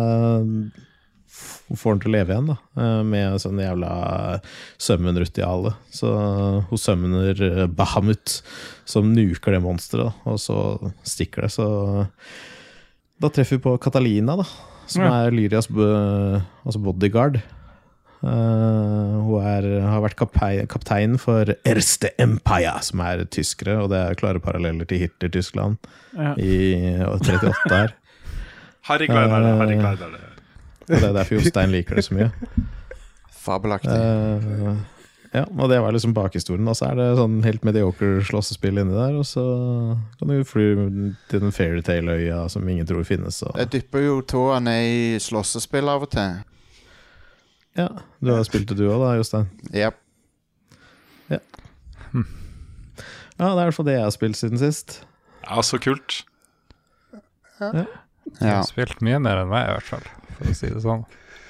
Speaker 3: får han til å leve igjen da, med sånn jævla summon-rutiale. Så hun summoner Bahamut, som nuker det monsteret da, og så stikker det. Så da treffer vi på Catalina da, som Lyrias bodyguard. Hun har vært kaptein for Erste Empire, som tyskere, og det klare paralleller til Hitler-Tyskland i 38 her.
Speaker 7: Harry Klein det.
Speaker 3: Og det derfor Jostein liker det så mye.
Speaker 4: Fabelaktig.
Speaker 3: Ja, og det var liksom bakhistorien. Og så det sånn helt mediocre slåssespill inni der, og så kan du fly til den fairytale-øya som ingen tror finnes. Og...
Speaker 4: Jeg dypper jo tåa ned i slåssespill av og til.
Speaker 3: Ja, du har spilt det du også da, Jostein?
Speaker 4: Yep.
Speaker 3: Ja. Ja, det I hvert fall det jeg har spilt siden sist.
Speaker 7: Ja, så kult.
Speaker 1: Jeg har spilt mye mer enn meg I hvert fall, for å si det sånn.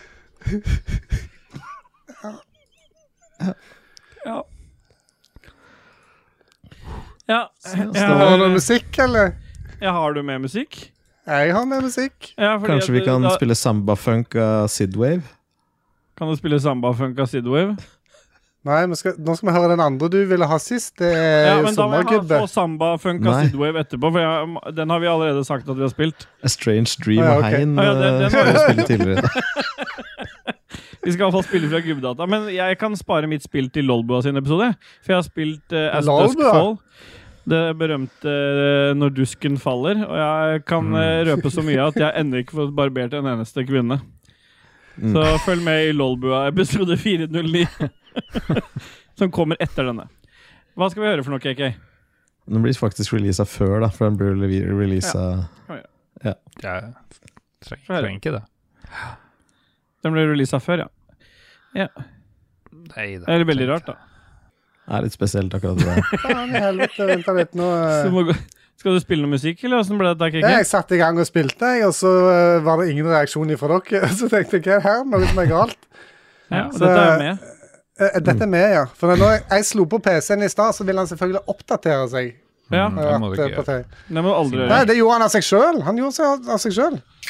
Speaker 6: Har du noe musikk, eller?
Speaker 2: Har du med musikk?
Speaker 6: Jeg har med musikk.
Speaker 3: Kanskje vi kan spille Samba-funk av Sidwave?
Speaker 2: Kan du spille Samba-funk av Sidwave?
Speaker 6: Nei, nå skal vi høre den andre du ville ha sist. Det jo
Speaker 2: men da må jeg få Samba-funk av Sidwave etterpå, for den har vi allerede sagt at vi har spilt.
Speaker 3: A Strange Dream og Hein skal vi spille tidligere.
Speaker 2: Vi skal I hvert fall spille fra Gubdata, men jeg kan spare mitt spill til Lolbua sin episode, for jeg har spilt As Dusk Fall, det berømte Når Dusken Faller, og jeg kan røpe så mye at jeg enda ikke får barbert en eneste kvinne. Så følg med I Lolbua episode 409, som kommer etter denne. Hva skal vi høre for noe, KK?
Speaker 3: Den blir faktisk releaset før da, for den blir releaset...
Speaker 1: Ja. Jeg trenger ikke det.
Speaker 2: Den ble releaset før, ja.
Speaker 1: Nei,
Speaker 2: det veldig rart, da.
Speaker 3: Det litt spesielt akkurat det.
Speaker 6: Faen I helvete, vent litt nå.
Speaker 2: Skal du spille noe musikk, eller hvordan ble det, KK?
Speaker 6: Jeg satt I gang og spilte, og så var det ingen reaksjon fra dere. Så tenkte jeg, hva her? Noe som galt.
Speaker 2: Ja, og dette med.
Speaker 6: Dette med, ja. For når jeg slo på PC-en I stad, så ville han selvfølgelig oppdatere seg.
Speaker 2: Ja,
Speaker 1: det må du ikke gjøre.
Speaker 2: Det må du aldri gjøre.
Speaker 6: Nei, det gjorde han av seg selv. Han gjorde det av seg selv.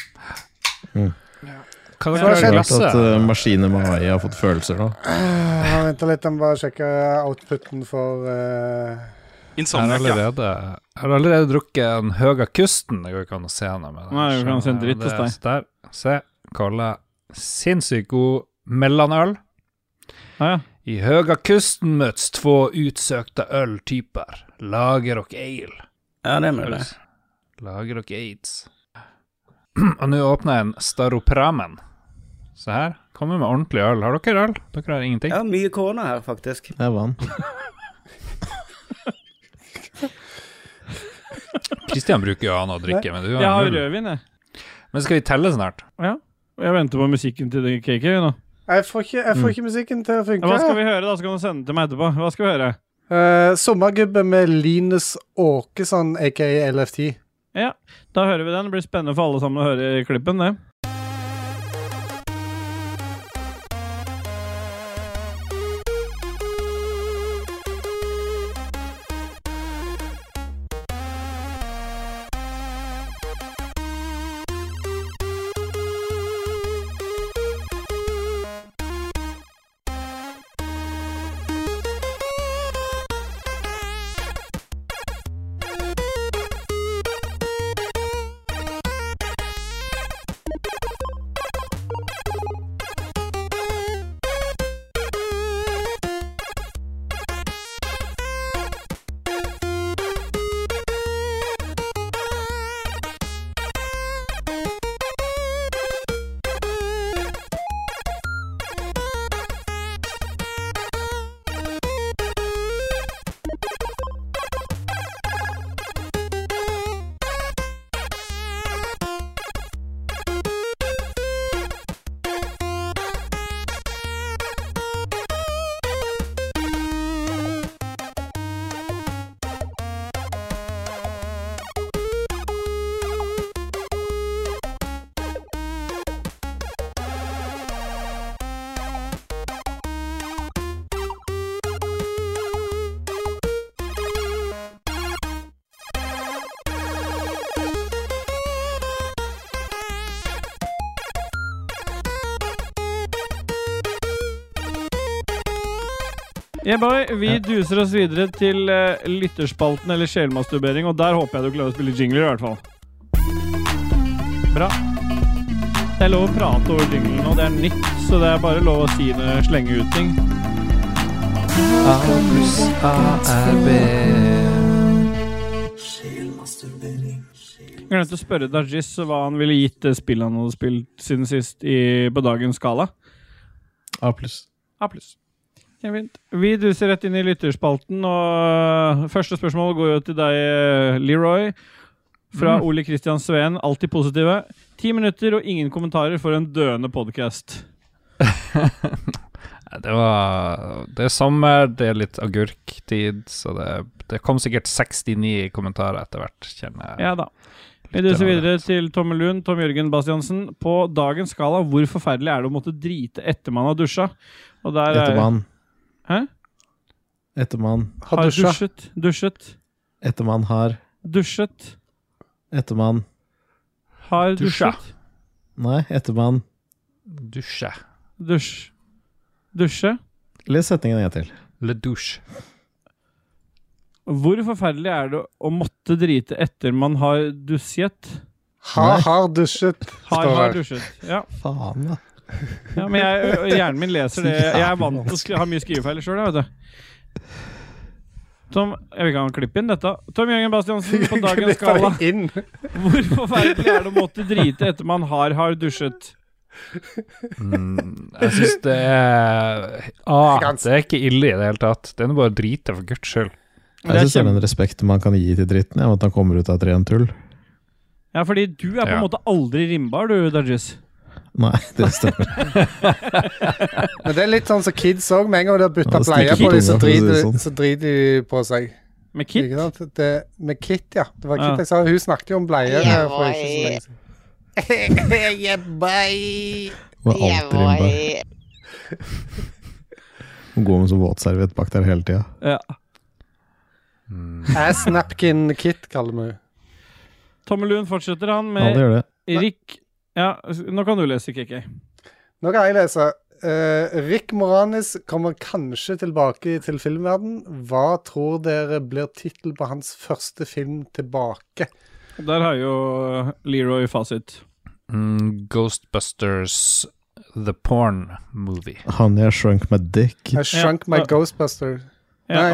Speaker 1: Kan
Speaker 3: det være at maskiner med AI har fått følelser nå?
Speaker 6: Vent litt, jeg bare sjekke outputen for...
Speaker 1: Jeg har allerede drukket en Høga Kusten. Det går ikke an å se noe med det.
Speaker 2: Nei, du kan se en dritt hos deg.
Speaker 1: Se, kolla. Sinnssykt god mellanøl. I Høga Kusten møts två utsökta öltyper. Lager och ale.
Speaker 8: Ja, det med det.
Speaker 1: Lager och AIDS. Og nå åpner jeg en Staropramen. Så her, kommer med ordentlig øl. Har dere øl? Dere har ingenting?
Speaker 8: Ja, mye korona her, faktisk.
Speaker 3: Det vann.
Speaker 1: Kristian bruker jo an å drikke, men du har
Speaker 2: jeg har rødvin, jeg.
Speaker 1: Men skal vi telle snart?
Speaker 2: Ja, og jeg venter på musikken til KK nå.
Speaker 6: Jeg får ikke musikken til å funke.
Speaker 2: Hva skal vi høre da? Så kan du sende til meg etterpå. Hva skal vi høre?
Speaker 6: Sommergubbe med Linus Åkesson, a.k.a. LFT.
Speaker 2: Ja, da hører vi den. Det blir spennende for alle sammen å høre klippen, det. Vi duser oss videre til lytterspalten eller sjelmasturbering, og der håper jeg du klarer å spille jingler I hvert fall. Bra. Det lov å prate over jinglen, og det nytt, så det bare lov å si det, slenge ut ting.
Speaker 1: A pluss A B.
Speaker 2: Jeg glemte å spørre Dajis hva han ville gitt spillet han hadde spilt siden sist på dagens skala.
Speaker 3: A pluss.
Speaker 2: A pluss. Fint. Vi duser rett inn i lytterspalten, og første spørsmål går jo til deg, Leroy. Fra Ole Kristian Sveen, alltid positive. 10 minutter og ingen kommentarer for en døende podcast.
Speaker 1: Det er sommer, det er litt agurktid, så det kom sikkert 69 kommentarer etter hvert, kjenner jeg.
Speaker 2: Ja da. Vi duser videre til Tom Lund, Tom Jørgen Bastiansen. På dagens skala, hvor forferdelig er det å måtte drite etter man har dusja? Og der
Speaker 3: etter man.
Speaker 2: Hæ?
Speaker 3: Etter man.
Speaker 2: Har dusjet. Dusjet.
Speaker 3: Etter man har.
Speaker 2: Dusjet.
Speaker 3: Etter man.
Speaker 2: Har dusjet.
Speaker 3: Nei, etter man.
Speaker 1: Dusje.
Speaker 2: Dusje.
Speaker 3: Les setningen en til.
Speaker 1: Le douche.
Speaker 2: Hvor forferdelig er det å måtte drite etter man har dusjet?
Speaker 6: Har dusjet.
Speaker 2: Har dusjet, ja.
Speaker 3: Faen da.
Speaker 2: Ja, men hjernen min leser det. Jeg er vant til å ha mye skrivefeil selv, vet du. Tom, jeg vil ikke ha en klipp inn dette. Tom Jørgen Bastiansen på dagens skala. Hvor forferdelig er det å måtte drite etter man har dusjet?
Speaker 1: Jeg synes det er ikke ille i det hele tatt. Det er bare å drite for Guds skyld.
Speaker 3: Jeg synes det er en respekt man kan gi til dritten, at han kommer ut av et rent tull.
Speaker 2: Ja, fordi du er på en måte aldri rimbar, du, Dajis.
Speaker 3: Nei, det stemmer.
Speaker 6: Men det er litt sånn som kids også. Med en gang de har byttet bleier på dem, så driter de på seg.
Speaker 2: Med Kit?
Speaker 6: Med Kit, ja. Det var Kit jeg sa. Hun snakket jo om bleier for ikke så lenge siden.
Speaker 3: Hun er alltid rimbar. Hun går med så våtserviett bak der hele tiden.
Speaker 2: Ja.
Speaker 6: Ass napkin Kit, kaller vi det.
Speaker 2: Tomme Lund fortsetter han med
Speaker 3: Alle gjør det.
Speaker 2: Rick. Ja, nå kan du lese, KK.
Speaker 6: Nå kan jeg lese. Rick Moranis kommer kanskje tilbake til filmverden. Hva tror dere blir titel på hans første film tilbake?
Speaker 2: Der har jo Leroy fasit.
Speaker 1: Ghostbusters The Porn Movie.
Speaker 3: Honey, I Shrunk My Dick.
Speaker 6: I Shrunk My Ghostbuster.
Speaker 2: Ja,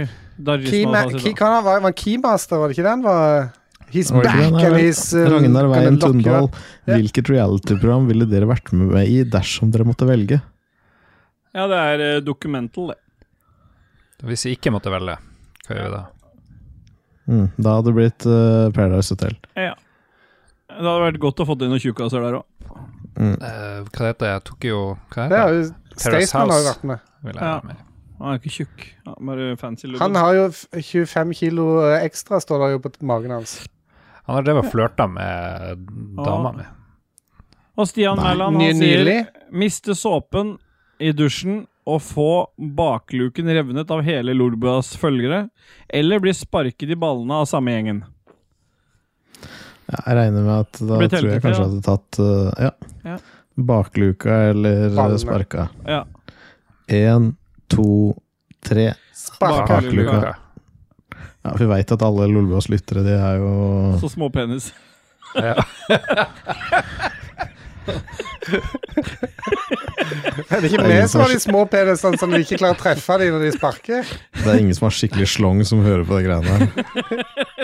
Speaker 6: var en Keymaster, var det ikke den? He's back and he's
Speaker 3: Ragnar Veien Tundal. Hvilket reality-program ville dere vært med i dersom dere måtte velge?
Speaker 2: Ja, det er Documental, det.
Speaker 1: Hvis jeg ikke måtte velge, hva gjør vi da?
Speaker 3: Da hadde det blitt Paradise Hotel.
Speaker 2: Ja. Det hadde vært godt å få inn noen tjukkaser der også.
Speaker 1: Hva heter det? Tokyo... Hva
Speaker 6: heter
Speaker 1: det?
Speaker 6: Staysman har jo vært med.
Speaker 1: Vil jeg være med.
Speaker 2: Han er ikke tjukk. Ja, bare fancy look.
Speaker 6: Han har jo 25 kilo ekstra, står det jo på magen hans.
Speaker 1: Han har drevet og flørtet med dama mi.
Speaker 2: Og Stian Mæland, han sier miste såpen i dusjen og få bakluken revnet av hele Lolbuas følgere, eller bli sparket i ballene av samme gjengen.
Speaker 3: Ja, jeg regner med at da tror jeg kanskje hadde tatt bakluka eller sparka.
Speaker 2: Ja.
Speaker 3: 1, 2, 3 bakluka. Ja, vi vet at alle Lolbuas lyttere, de er jo
Speaker 2: så små penis.
Speaker 1: Ja.
Speaker 6: Er det ikke vi som har de små penisene som de ikke klarer å treffe de når de sparker?
Speaker 3: Det er ingen som har skikkelig slong som hører på det greiene her.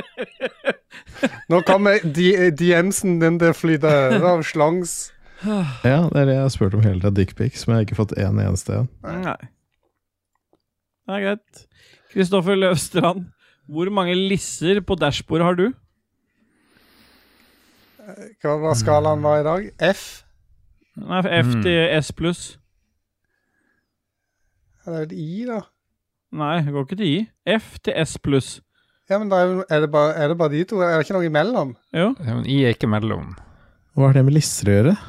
Speaker 6: Nå kommer DM'sen din til å flyte over av slongs.
Speaker 3: Ja, det er det jeg har spurt om hele tiden, dickpics, men jeg har ikke fått en eneste en.
Speaker 2: Nei. Det er greit. Kristoffer Løvstrand, hvor mange lisser på dashbordet har du?
Speaker 6: Hva var skalaen var i dag? F?
Speaker 2: Nei, F til S+.
Speaker 6: Er det et I da?
Speaker 2: Nei, det går ikke til I. F til S+.
Speaker 6: Ja, men er det bare de to? Er det ikke noe imellom?
Speaker 2: Jo.
Speaker 1: Ja, men I er ikke mellom.
Speaker 3: Hva har det med lisser å gjøre?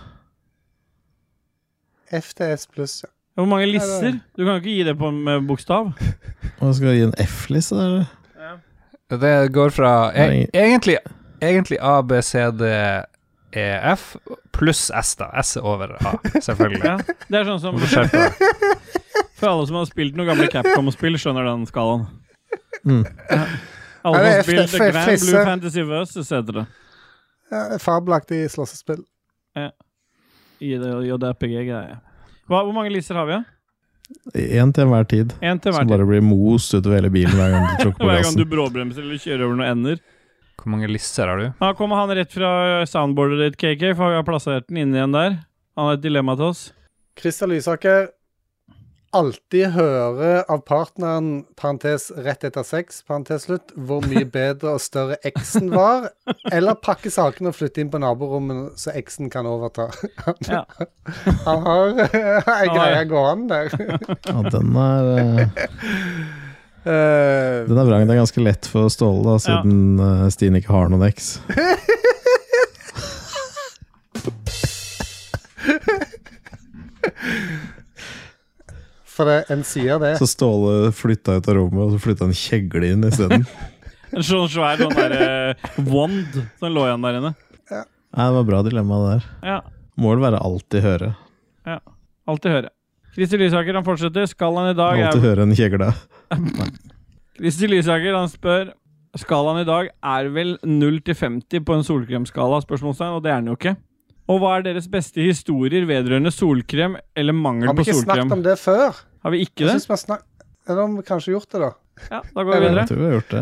Speaker 6: F til S+, ja.
Speaker 2: Hvor mange lisser? Du kan ikke gi det på med bokstav.
Speaker 3: Hva skal jeg gi en F-liste, eller?
Speaker 2: Ja.
Speaker 1: Det går fra egentlig A, B, C, D, E, F pluss S da. S er over A, selvfølgelig.
Speaker 2: Ja, det er sånn som for alle som har spilt noen gamle Capcom-spill, skjønner den skalaen. Ja. Alle som har spilt The Grand Blue Fantasy Versus, heter det.
Speaker 6: Ja, fabelaktig slåssespill.
Speaker 2: Ja. I det JRPG-greier. Hvor mange lisser har vi?
Speaker 3: En til hver tid. Som bare blir most utover hele bilen hver gang du tråkker på gassen.
Speaker 2: Hver gang du bråbremser eller kjører over noen ender.
Speaker 1: Hvor mange lisser har du?
Speaker 2: Da kommer han rett fra soundboardet ditt, KK, for vi har plassert den inn igjen der. Han har et dilemma til oss.
Speaker 6: Christer Lysaker, alltid høre av partneren, parentes rett etter sex, parentes slutt, hvor mye bedre og større eksen var, eller pakke sakene og flytte inn på naborommet så eksen kan overta. Han har en greie gående der.
Speaker 3: Ja, den er bra. Det er ganske lett for Ståle da, siden Stine ikke har noen eks.
Speaker 6: For en sier det.
Speaker 3: Så Ståle flyttet ut av rommet, og så flyttet han kjegle inn i stedet.
Speaker 2: En sånn svær sånn der wand som lå igjen der inne.
Speaker 3: Nei, det var bra dilemma det der.
Speaker 2: Ja.
Speaker 3: Må vel være alltid høre.
Speaker 2: Ja, alltid høre. Kristi Lysaker, han fortsetter. Skalaen i dag
Speaker 3: alltid høre en kjegle.
Speaker 2: Kristi Lysaker, han spør, skalaen i dag er vel 0-50 på en solkremskala, spørsmålstegn, og det er den jo ikke. Og hva er deres beste historier vedrørende solkrem eller mangel på solkrem?
Speaker 6: Har vi ikke snakket om det før?
Speaker 2: Har vi ikke det?
Speaker 6: Jeg synes vi har kanskje gjort det da.
Speaker 2: Ja, da går vi videre.
Speaker 3: Jeg tror vi har gjort det.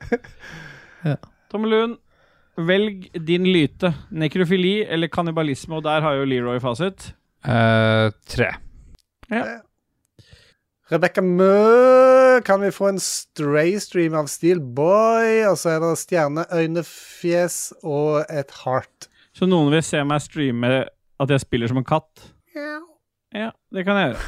Speaker 2: Ja. Tommelun, velg din lyte. Nekrofili eller kannibalisme, og der har jo Leroy fasit.
Speaker 1: 3.
Speaker 2: Ja.
Speaker 6: Rebecca Mø, kan vi få en stray-stream av Steel Boy, og så er det stjerne, øynefjes og et heart.
Speaker 2: Så noen vil se meg streame at jeg spiller som en katt? Ja, det kan jeg gjøre.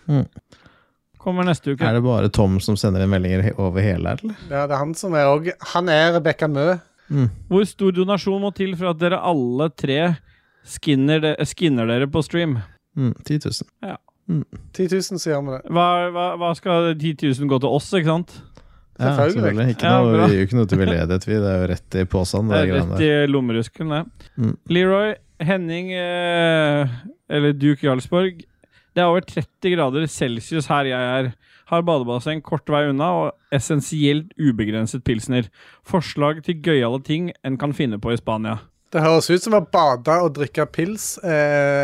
Speaker 2: Kommer neste uke.
Speaker 3: Er det bare Tom som sender en meldinger over hele her, eller?
Speaker 6: Ja, det er han som er også. Han er Rebecca Mø.
Speaker 2: Hvor stor donasjon må til for at dere alle 3 skinner dere på stream?
Speaker 3: 10 000.
Speaker 2: Ja.
Speaker 6: 10 000 sier vi det.
Speaker 2: Hva skal 10 000 gå til oss, ikke sant?
Speaker 3: Ja, selvfølgelig. Vi gir jo ikke noe til veldedighet, det er jo rett i påsen.
Speaker 2: Det er rett i lommerusken, det. Leroy, Henning, eller Duke Jarlsborg, det er over 30 grader Celsius her jeg er. Har badebasseng kort vei unna og essensielt ubegrenset pilsner. Forslag til gøyale ting en kan finne på i Spania.
Speaker 6: Det høres ut som å bade og drikke pils. En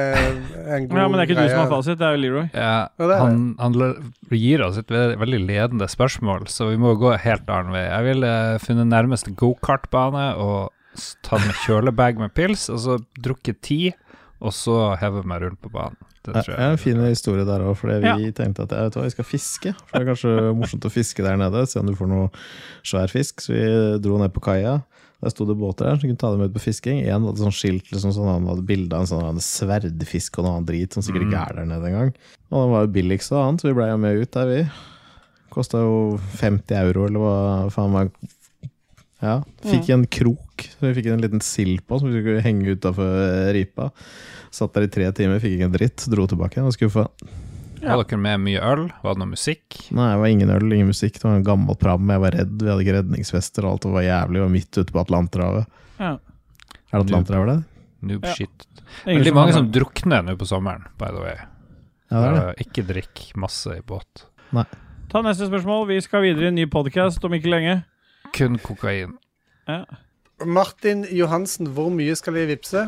Speaker 6: god
Speaker 2: men det er ikke du som har fasit, det er jo Leroy.
Speaker 1: Ja, han gir oss et veldig ledende spørsmål, så vi må gå helt annen vei. Jeg ville funnet nærmeste go-kart-bane og tatt med kjølebag med pils, og så drukket 10, og så hever meg rundt på banen. Det
Speaker 3: er en fin historie der også, fordi vi tenkte at vi skal fiske, for det er kanskje morsomt å fiske der nede, siden du får noe svær fisk, så vi dro ned på kaia. Der stod det båter der, så kunne ta dem ut på fisking. En hadde sånn skilt, liksom, sånn, han hadde bildet av en sånn sverdfisk og noe annet drit, som sikkert ikke er der nede en gang. Og den var jo billigst og annet, så vi ble jo med ut der, vi. Kostet jo 50 euro, eller hva faen var. Ja, fikk en krok, så vi fikk en liten sild på, som vi skulle henge utenfor ripa. Satt der i 3 timer, fikk ikke en dritt, dro tilbake og skuffa.
Speaker 1: Var dere med mye øl? Var det noe musikk?
Speaker 3: Nei, det var ingen øl, ingen musikk. Det var en gammel pram, jeg var redd, vi hadde ikke redningsvester og alt, det var jævlig, vi var midt ute på Atlanterhavet. Ja. Er det Atlanterhavet det?
Speaker 1: Noob shit. Veldig mange som drukner nå på sommeren, by the way.
Speaker 3: Ja, det er det.
Speaker 1: Ikke drikk masse i båt.
Speaker 3: Nei.
Speaker 2: Ta neste spørsmål, vi skal videre i en ny podcast om ikke lenge.
Speaker 1: Kun kokain.
Speaker 2: Ja.
Speaker 6: Martin Johansen, hvor mye skal jeg vipse?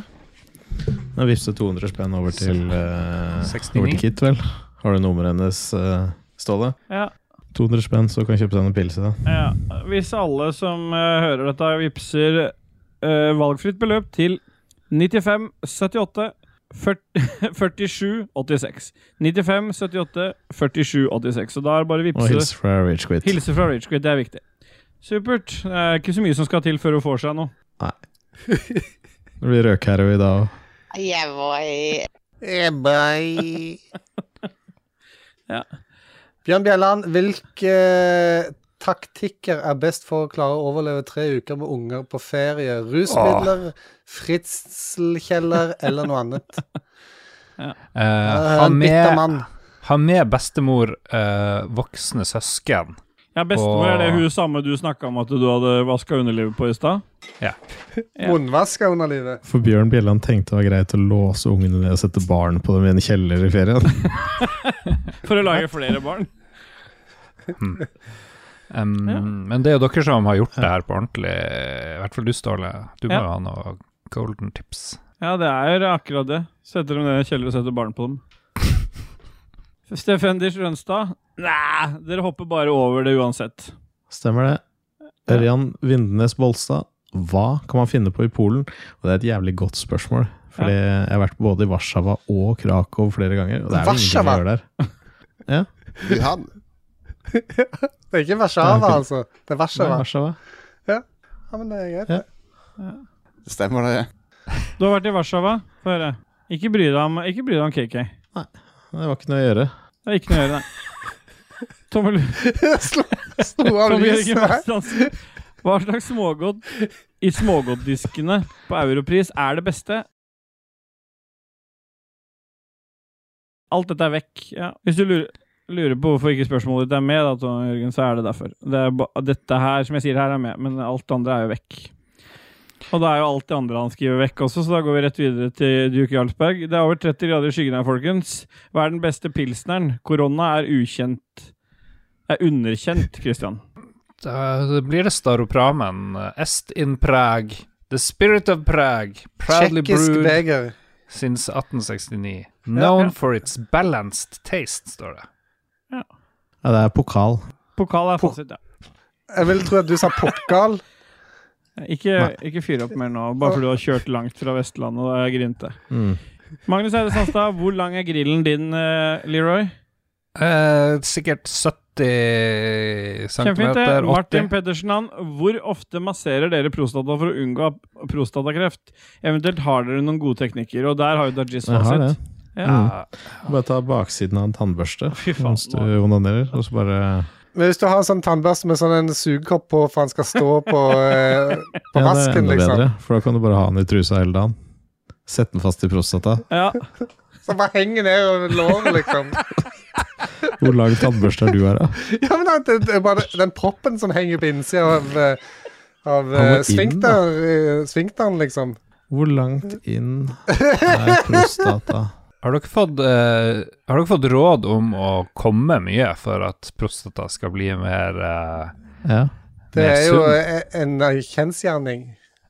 Speaker 3: Jeg vipser 200 spenn over til
Speaker 1: 69.
Speaker 3: Over til Kit, vel? Har du nummeret hennes, Ståle?
Speaker 2: Ja.
Speaker 3: 200 spenn, så kan jeg kjøpe deg en pilse da.
Speaker 2: Ja, hvis alle som hører dette vipser valgfritt beløp til 95 78 47 86. 95 78 47 86. Så da er det bare vipse.
Speaker 3: Og hilse fra Ragequit.
Speaker 2: Hilse fra Ragequit, det er viktig. Supert. Det er ikke så mye som skal til før hun får seg noe.
Speaker 3: Nei. Det blir røkherre i dag.
Speaker 5: Yeah, boy.
Speaker 2: Ja.
Speaker 6: Bjørn Bjelland, hvilke taktikker er best for å klare å overleve 3 uker med unger på ferie? Rusmidler, fritzelkjeller eller noe annet?
Speaker 1: Ha med bestemor, voksne søsken.
Speaker 2: Ja, bestemor er det hun samme du snakket om at du hadde vasket underlivet på i sted?
Speaker 1: Ja.
Speaker 6: Vondvasket underlivet.
Speaker 3: For Bjørn Bjelland tenkte det var greit å låse ungene ned og sette barn på dem i en kjeller i ferien.
Speaker 2: For å lage flere barn.
Speaker 1: Men det er jo dere som har gjort det her på ordentlig. I hvert fall du, Ståle. Du må ha noe golden tips.
Speaker 2: Ja, det er akkurat det. Setter dem ned i en kjeller og setter barn på dem. Stefendis Rønstad. Nei, dere hopper bare over det uansett.
Speaker 3: Stemmer det. Ørjan Vindenes Bolstad. Hva kan man finne på i Polen? Og det er et jævlig godt spørsmål. Fordi jeg har vært både i Warszawa og Krakow flere ganger. Og det er jo ingenting å gjøre der. Ja.
Speaker 5: Wuhan.
Speaker 6: Det er ikke Warszawa, altså. Det er Warszawa.
Speaker 3: Warszawa.
Speaker 6: Ja, men det er greit.
Speaker 4: Ja. Det stemmer det.
Speaker 2: Du har vært i Warszawa? Få høre. Ikke bry deg om KK.
Speaker 3: Nei, det var ikke noe å gjøre.
Speaker 2: Det er ikke noe å gjøre, nei. Tommel
Speaker 6: Slo av lyset her.
Speaker 2: Hva slags smågodt i smågodtdiskene på Europris er det beste? Alt dette er vekk. Ja. Hvis du lurer på hvorfor ikke spørsmålet ditt er med, da, Tom Jørgen, så er det derfor. Dette her, som jeg sier her, er med, men alt andre er jo vekk. Og det er jo alt det andre han skriver vekk også, så da går vi rett videre til Duke Jarlsberg. Det er over 30 grader i skyggen her, folkens. Hva er den beste pilsneren? Korona er underkjent, Christian.
Speaker 1: Da blir det Staropramen. Est in Prague. The spirit of Prague. Proudly brewed
Speaker 6: beger.
Speaker 1: since 1869. Known for its balanced taste, står det.
Speaker 3: Ja, det er pokal.
Speaker 2: Pokal er fasit, ja.
Speaker 6: Jeg vil tro at du sa pokal.
Speaker 2: Ikke fyr opp mer nå, bare fordi du har kjørt langt fra Vestlandet og jeg grinte. Magnus Eide Sandstad, hvor lang er grillen din, Leroy?
Speaker 1: Sikkert 70 centimeter, 80.
Speaker 2: Martin Pettersen, hvor ofte masserer dere prostata for å unngå prostatakreft? Eventuelt har dere noen gode teknikker, og der har jo Dajis fasit. Ja.
Speaker 3: Bare ta baksiden av en tannbørste mens du onanerer, og så bare...
Speaker 6: Men hvis du har en sånn tannbørste med sånn en sugekopp på for han skal stå på vasken,
Speaker 3: det er enda
Speaker 6: liksom.
Speaker 3: bedre, for da kan du bare ha den i trusa hele dagen. Sett den fast i prostata.
Speaker 2: Ja.
Speaker 6: Så bare henger ned over låret, liksom.
Speaker 3: Hvor lang tannbørste er du her, da?
Speaker 6: Ja, men det er bare den proppen som henger på innsiden av sfinkteren, liksom.
Speaker 3: Hvor langt inn er prostata?
Speaker 1: Har dere fått råd om å komme mye for at prostata skal bli mer
Speaker 6: Det er jo en kjensgjerning.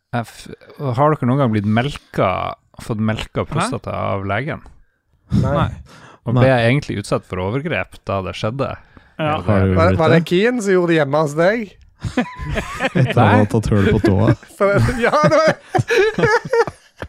Speaker 1: Har dere noen gang fått melka prostata av legen?
Speaker 6: Nei.
Speaker 1: Og ble jeg egentlig utsatt for overgrep da det skjedde?
Speaker 2: Ja.
Speaker 6: Var det Kien som gjorde det hjemme hos deg?
Speaker 3: Etter å ha tatt høl på tåa.
Speaker 6: Ja, det var...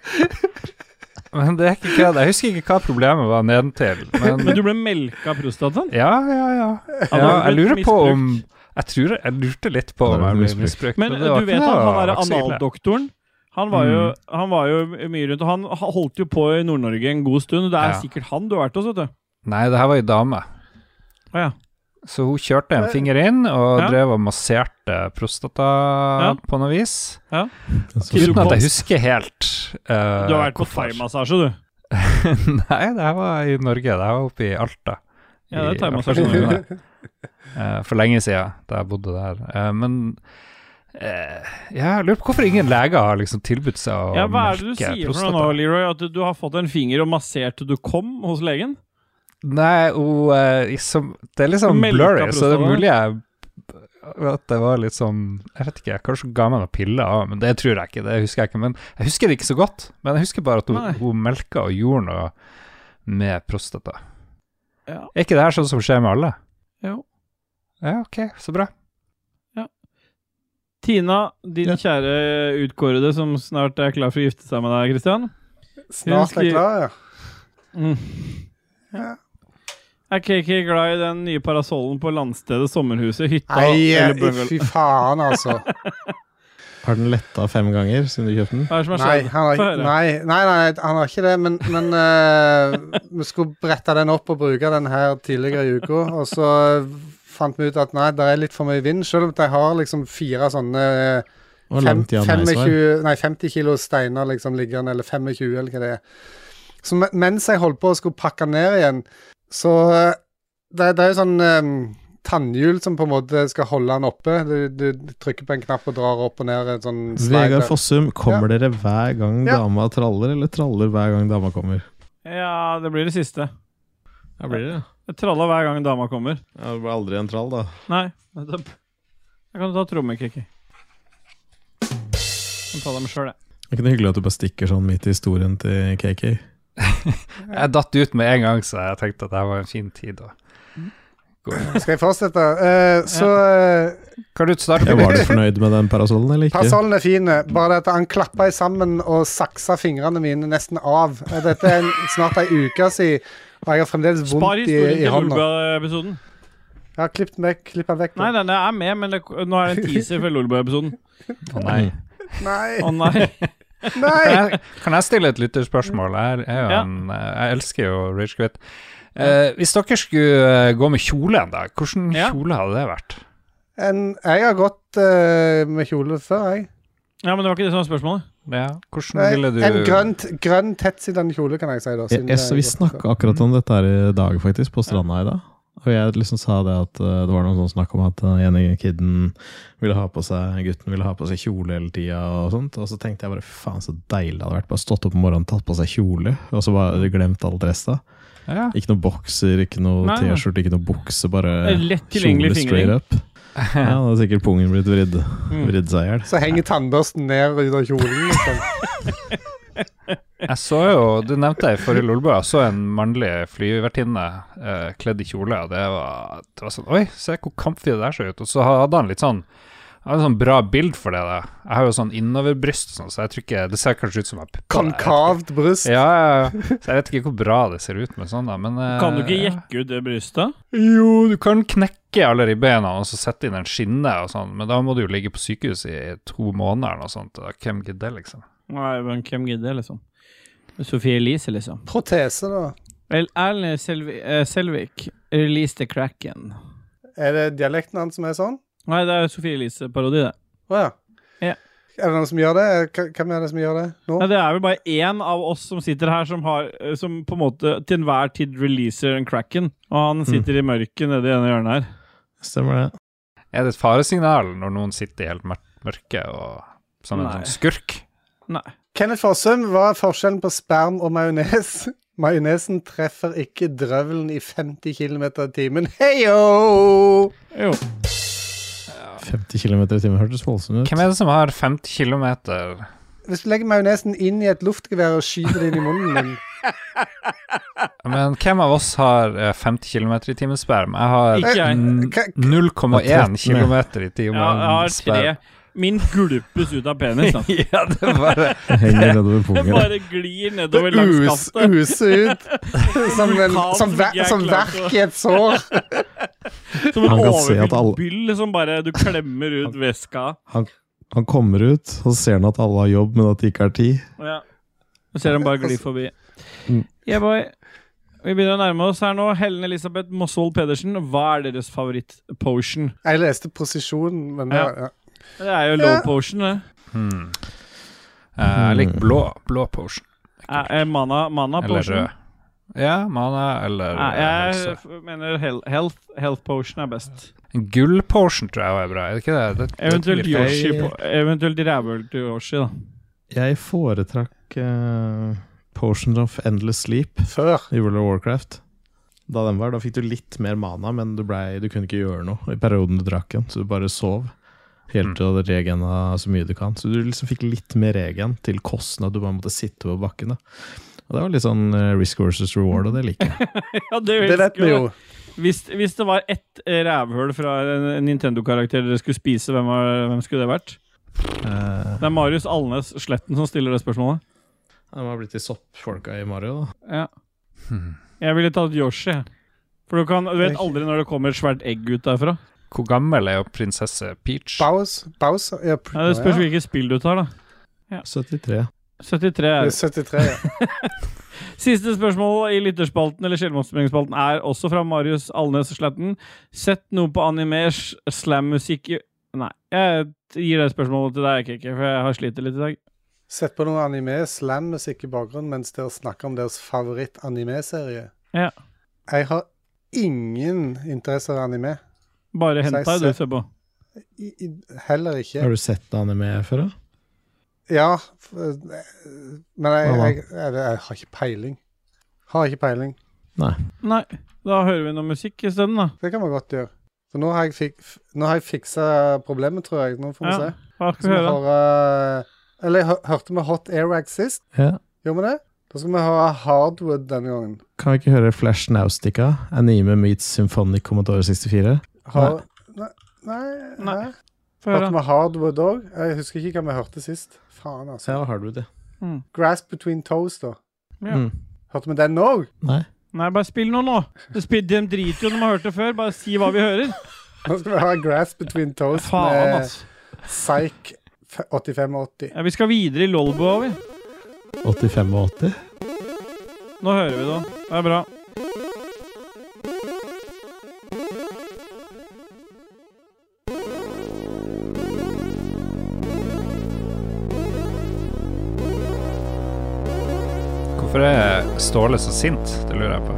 Speaker 1: Men det er ikke kødd. Jeg husker ikke hva problemet var nedentil.
Speaker 2: Men du ble melka prostataen?
Speaker 1: Ja. Jeg lurer på om jeg lurte litt på om jeg ble misbrukt.
Speaker 2: Men du vet at han er analdoktoren. Han var jo mye rundt, og han holdt jo på i Nord-Norge en god stund. Det er sikkert han du har vært hos, vet du.
Speaker 1: Nei, det her var en dame.
Speaker 2: Ja.
Speaker 1: Så hun kjørte en finger inn og drev og masserte prostata på noe vis. Ja. Uten at jeg husker helt
Speaker 2: du har vært på thai-massasje, du?
Speaker 1: Nei, det her var i Norge. Det her var oppe i Alta.
Speaker 2: Ja, det er thai-massasje.
Speaker 1: For lenge siden, da jeg bodde der. Men jeg lurer på hvorfor ingen leger har liksom tilbudt seg å melke prostata.
Speaker 2: Hva er det du sier for noe nå, Leroy? At du har fått en finger og massert til du kom hos legen?
Speaker 1: Nei, det er litt sånn blurry, så det er mulig at det var litt sånn, jeg vet ikke, kanskje ga meg noen piller av, men det tror jeg ikke, det husker jeg ikke, men jeg husker det ikke så godt, men jeg husker bare at hun melka og gjorde noe med prostata. Ja. Er ikke det her sånn som skjer med alle? Jo. Ja, ok, så bra.
Speaker 2: Ja. Tina, din kjære utkårede som snart er klar for å gifte seg med deg, Christian.
Speaker 6: Snart er klar, ja.
Speaker 2: Ja. Er KK glad i den nye parasollen på landstedet, sommerhuset, hytta eller bungalow?
Speaker 6: Fy faen, altså.
Speaker 3: Har den letta 5 ganger siden du kjøpte den?
Speaker 6: Nei, han har ikke det, men vi skulle brette den opp og bruke den her tidligere i uka, og så fant vi ut at nei, det er litt for mye vind, selv om jeg har liksom 4 sånne 50 kilo steiner liksom liggende, eller 25, eller hva det er. Så mens jeg holdt på å skulle pakke ned igjen, så det er jo sånn tannhjul som på en måte skal holde den oppe. Du trykker på en knapp og drar opp og ned en sånn slider.
Speaker 3: Vegard Fossum, kommer dere hver gang dama traller, eller traller hver gang dama kommer?
Speaker 2: Ja, det blir det siste.
Speaker 3: Ja, blir det?
Speaker 2: Jeg traller hver gang dama kommer.
Speaker 3: Ja, det blir aldri en trall, da.
Speaker 2: Nei, nettopp. Jeg kan ta trommekiki. Jeg kan ta dem selv, jeg.
Speaker 3: Det er ikke noe hyggelig at du bare stikker sånn midt i historien til KK.
Speaker 1: Jeg datt ut med en gang, så jeg tenkte at det var en fin tid å gå.
Speaker 6: Skal jeg fortsette? Kan du starte?
Speaker 3: Var du fornøyd med den parasollen, eller ikke?
Speaker 6: Parasollen er fin, bare at han klappet sammen og saksa fingrene mine nesten av. Dette er snart en uke siden, og jeg har fremdeles vondt i hånda.
Speaker 2: Spar historien til Ulga-episoden.
Speaker 6: Ja, klipp den vekk.
Speaker 2: Nei, den er med, men nå er det en teaser for Lolbua-episoden.
Speaker 1: Nei.
Speaker 2: Nei.
Speaker 1: Kan jeg stille et lytterspørsmål? Jeg elsker jo Rage Quit. Hvis dere skulle gå med kjole en dag, hvordan kjole hadde det vært?
Speaker 6: Jeg har gått med kjole før, jeg.
Speaker 2: Ja, men det var ikke det som var spørsmålet.
Speaker 1: Ja, hvordan ville du...
Speaker 6: En grønn tettsittende kjole, kan jeg si da.
Speaker 3: Vi snakket akkurat om dette her i dag, faktisk, på stranda i dag. Og jeg liksom sa det at det var noen sånn snakk om at gutten ville ha på seg kjole hele tiden og sånt, og så tenkte jeg bare, faen så deilig det hadde vært, bare stått opp om morgenen, tatt på seg kjole, og så bare glemt alt resten. Ja. Ikke noe bokser, ikke noe t-skjort, ikke noe bukse, bare kjole straight up. Ja, da hadde sikkert pungen blitt vridd seg ihjel.
Speaker 6: Så henger tannbørsten ned ut av kjolen, liksom.
Speaker 1: Jeg så jo, du nevnte jeg i forrige Lolbua, jeg så en mannlig flyvertinne kledd i kjole, og det var sånn, oi, se hvor kampfri det der så ut, og så hadde han litt sånn, bra bild for det da. Jeg har jo sånn innoverbryst, sånn, så jeg tror ikke, det ser kanskje ut som en
Speaker 6: konkavt bryst.
Speaker 1: Ja, så jeg vet ikke hvor bra det ser ut med sånn da, men...
Speaker 2: Kan du ikke jekke ut det brystet?
Speaker 1: Jo, du kan knekke alle ribbeina og så sette inn en skinne og sånn, men da må du jo ligge på sykehus i 2 måneder eller noe sånt, og hvem gidder det liksom?
Speaker 2: Nei, men hvem gidder liksom? Sophie Elise liksom.
Speaker 6: Protese da.
Speaker 2: Erlend Selvik, Release the Kraken.
Speaker 6: Er det dialekten hans som er sånn?
Speaker 2: Nei, det er Sophie Elise-parodi det.
Speaker 6: Åja.
Speaker 2: Ja.
Speaker 6: Er det noen som gjør det? Hvem er det som gjør det nå?
Speaker 2: Nei, det er vel bare en av oss som sitter her som på en måte til enhver tid releaser en Kraken, og han sitter i mørket nede i ene hjørnet her.
Speaker 3: Stemmer det.
Speaker 1: Er det et faresignal når noen sitter i helt mørke og som en sånn skurk?
Speaker 2: Nei.
Speaker 6: Kenneth Fossum, hva er forskjellen på sperm og majones? Majonesen treffer ikke drøvelen i 50 km i timen. Heyo!
Speaker 2: Jo.
Speaker 3: 50 km i timen hørtes voldsomt ut.
Speaker 1: Hvem er det som har 50 km?
Speaker 6: Hvis du legger majonesen inn i et luftgevær og skyter det inn i munnen din.
Speaker 1: Men hvem av oss har 50 km i timen sperm? Jeg har 0,1 km i timen
Speaker 2: Ja, jeg har 3. Min gulpes ut av penis da.
Speaker 1: Ja, det bare
Speaker 3: henger nedover pungen.
Speaker 2: Det bare glir nedover langs skaftet.
Speaker 6: Ut som verk i et sår.
Speaker 2: Som en overfylt byll som bare du klemmer ut væska.
Speaker 3: Han kommer ut, og så ser han at alle har jobb, men at det ikke er tid.
Speaker 2: Ja, så ser han bare gli forbi. Yeah, boy. Vi begynner å nærme oss her nå. Helen Elisabeth Mosvold Pedersen, hva er deres favoritt-potion?
Speaker 6: Jeg leste posisjon, men
Speaker 2: det er jo low potion, det.
Speaker 1: Jeg liker blå potion.
Speaker 2: Mana
Speaker 1: eller
Speaker 2: potion?
Speaker 1: Rød. Ja, mana eller
Speaker 2: jeg mener health potion er best.
Speaker 1: Gull potion tror jeg er bra, er det ikke det?
Speaker 2: Eventuelt rævøl til Yoshi da.
Speaker 3: Jeg foretrakk Potion of Endless Sleep
Speaker 6: før
Speaker 3: i World of Warcraft. Da fikk du litt mer mana, men du kunne ikke gjøre noe i perioden du drakk den, så du bare sov. Helt til å regena så mye du kan. Så du liksom fikk litt mer regen til kosten at du bare måtte sitte på bakken. Da. Og det var litt sånn risk versus reward, og det liker jeg.
Speaker 2: Ja, det vet vi jo. Hvis det var ett rævhøl fra en Nintendo-karakter dere skulle spise, hvem skulle det vært? Det er Marius Alnes Sletten som stiller det spørsmålet.
Speaker 3: Han har blitt i soppfolka i Mario, da.
Speaker 2: Ja. Jeg ville tatt Yoshi. For du vet aldri når det kommer et svært egg ut derfra.
Speaker 1: Hvor gammel er jo prinsesse Peach?
Speaker 6: Bowser. Ja,
Speaker 2: det spørs hvilket spill du tar da.
Speaker 3: Ja. 73.
Speaker 2: 73 er det.
Speaker 6: 73, ja.
Speaker 2: Siste spørsmål i lytterspalten eller skjellmålsspillingsspalten er også fra Marius Alnes Sletten. Sett noe på animers slam-musikk i... Nei, jeg gir det spørsmålet til deg, Keke, for jeg har slitt litt i dag.
Speaker 6: Sett på noe anime, slam-musikk i bakgrunnen mens dere snakker om deres favoritt-anime-serie.
Speaker 2: Ja.
Speaker 6: Jeg har ingen interesse av anime.
Speaker 2: Bare hentai du ser på?
Speaker 6: Heller ikke.
Speaker 3: Har du sett anime før da?
Speaker 6: Ja, men jeg har ikke peiling.
Speaker 2: Nei, da hører vi noe musikk i stedet da.
Speaker 6: Det kan man godt gjøre. For nå har jeg fikset problemet, tror jeg. Nå får vi se.
Speaker 2: Hva skal vi høre?
Speaker 6: Eller hørte vi Hot Airwag sist?
Speaker 3: Ja.
Speaker 6: Gjør vi det? Da skal vi ha Hardwood denne gangen.
Speaker 3: Kan vi ikke høre Flash Naustica? Anime meets Symphonic Commodore 64?
Speaker 6: Nei. Hørte vi Hardwood også? Jeg husker ikke hva vi hørte sist. Faen, altså.
Speaker 3: Ja, Hardwood, ja.
Speaker 6: Grasp Between Toes, da.
Speaker 2: Ja.
Speaker 6: Hørte vi den også?
Speaker 3: Nei.
Speaker 2: Nei, bare spill noe nå. De driter jo når man hørte det før. Bare si hva vi hører.
Speaker 6: Nå skal vi ha Grass Between Toes med Psych 85-80.
Speaker 2: Ja, vi skal videre i Lolbo, vi.
Speaker 3: 85-80?
Speaker 2: Nå hører vi det. Det bra.
Speaker 1: Hvorfor er Ståle så sint? Det lurer jeg på.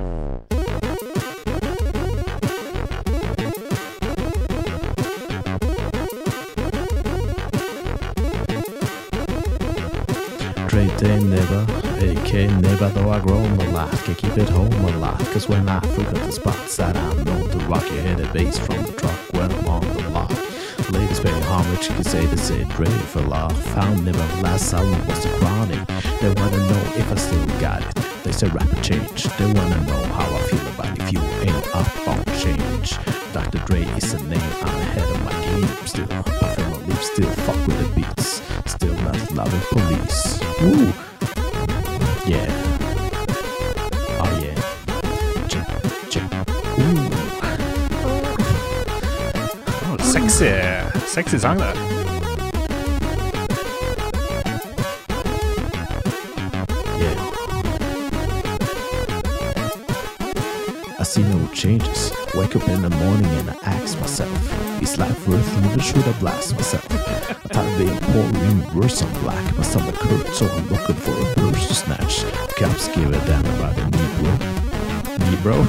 Speaker 3: Straight day neighbor, AK neighbor, though I grown a lot, can keep it home a lot, cause when I frequent the spots that I know to rock your head a bass from the truck when I'm on the block. Ladies paying homage, you can say they say Dre for love. Found never last album was the Chronic. They wanna know if I still got it. They say rapid change. They wanna know how I feel about if you ain't up on change. Dr. Dre is the name, I'm ahead of my game. Still puffin' my lips, still fuck with the beats. Still not loving police. Woo! Yeah. Oh yeah. Check, check. Ooh.
Speaker 1: Sexy sang der.
Speaker 3: Yeah. I see no changes. Wake up in the morning and I ask myself, is life worth living? Should I blast myself? Time being poor in worse on black. My stomach hurts, so I'm looking for a burst to snatch. Cops give a damn about a me, bro. Me, bro.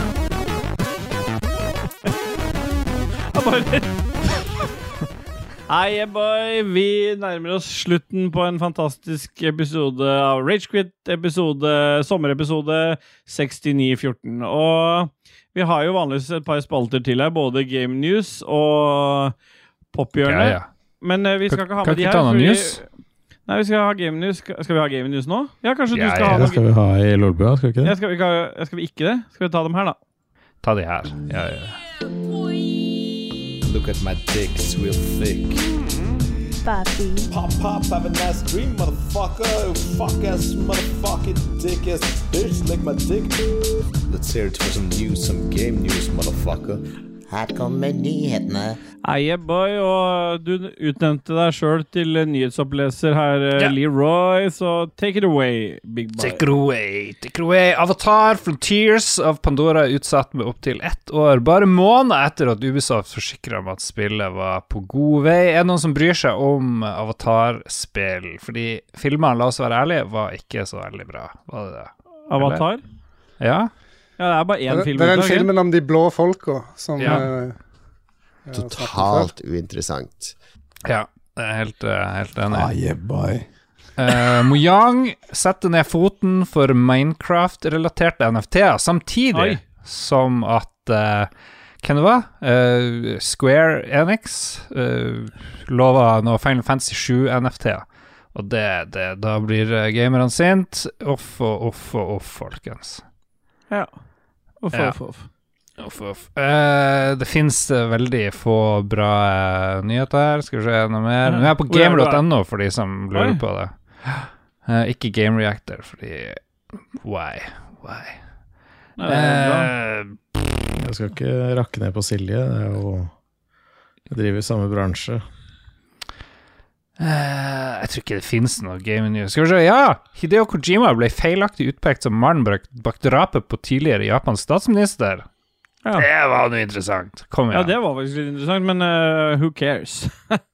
Speaker 2: Hei, boy. Vi nærmer oss slutten på en fantastisk episode av Ragequit, sommerepisode 6914. Og vi har jo vanligvis et par spalter til her, både Game News og Pophjørnet.
Speaker 1: Ja.
Speaker 2: Men vi skal ikke ha med de her.
Speaker 1: Kan ikke ta noe news?
Speaker 2: Nei, vi skal ha Game News. Skal vi ha Game News nå? Ja, kanskje du skal ha
Speaker 3: Det skal vi ha i Lolbua, skal vi ikke det?
Speaker 2: Skal vi ikke det? Skal vi ta dem her, da?
Speaker 1: Ta de her. Ja.
Speaker 9: Look at my dick, it's real thick.
Speaker 10: Papi.
Speaker 9: Pop, have a nice dream, motherfucker. Fuck ass, motherfucking dick ass bitch, lick my dick. Let's hear it for some news, some game news, motherfucker.
Speaker 5: Her kommer nyhetene.
Speaker 2: Eie boy, og du utnevnte deg selv til nyhetsoppleser her, Leroy, så take it away, big boy.
Speaker 1: Take it away. Avatar Frontiers of Pandora er utsatt med opp til 1 år, bare måneder etter at Ubisoft forsikret om at spillet var på god vei. Er det noen som bryr seg om Avatar-spill? Fordi filmene, la oss være ærlige, var ikke så veldig bra. Var det det?
Speaker 2: Avatar?
Speaker 1: Eller? Ja.
Speaker 2: Ja, det er bare en film.
Speaker 6: Det er den filmen om de blå folka som
Speaker 5: totalt uinteressant.
Speaker 1: Ja, jeg er helt enig.
Speaker 3: Yeah, boy.
Speaker 1: Mojang setter ned foten for Minecraft-relaterte NFT-er, samtidig som at hvem det var? Square Enix lovet noe Final Fantasy 7 NFT-er. Og da blir gamerne sint. Off, folkens.
Speaker 2: Ja. Off.
Speaker 1: Det finnes veldig få bra nyheter her. Skal vi se noe mer? Nå er jeg på gamer.no for de som lurer på det. Ikke Game Reactor, fordi why?
Speaker 3: Jeg skal ikke rakke ned på Silje. Jeg driver i samme bransje.
Speaker 1: Jeg tror ikke det finnes noe game news. Skal vi se, Hideo Kojima ble feilaktig utpekt som mannen bak drapet på tidligere japansk statsminister. Ja. Det var noe interessant. Kom igjen.
Speaker 2: Ja, det var faktisk litt interessant, men who cares?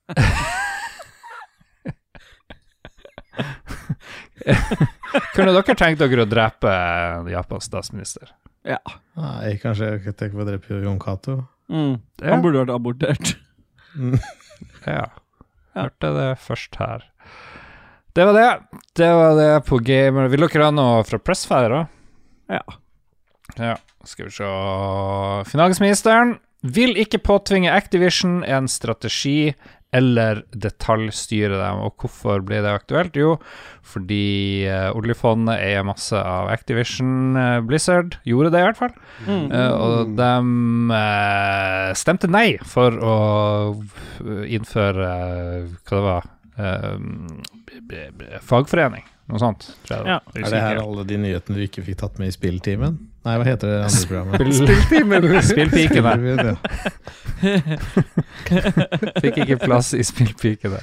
Speaker 1: Kunne dere tenkt dere å drepe japansk statsminister?
Speaker 2: Ja.
Speaker 3: Nei, kanskje jeg tenker på å drepe Jon Kato.
Speaker 2: Han burde vært abortert.
Speaker 1: Ja. Hørte det først her. Det var det på Gamer. Vil dere ha noe fra Pressfire da? Ja, skal vi se. Finansministeren vil ikke påtvinge Activision en strategi eller detaljstyre dem. Og hvorfor blir det aktuelt? Jo, fordi oljefondet eier masse av Activision. Blizzard gjorde det i hvert fall. Og de stemte nei for å innføre hva det var, fagforening. Noe sånt, tror jeg.
Speaker 2: Ja.
Speaker 3: Er det her alle de nyhetene du ikke fikk tatt med i spilltimen? Nei, hva heter det andre programmet?
Speaker 6: Spilltimen.
Speaker 1: Spillpikene.
Speaker 3: Ja.
Speaker 1: Fikk ikke plass i spillpikene.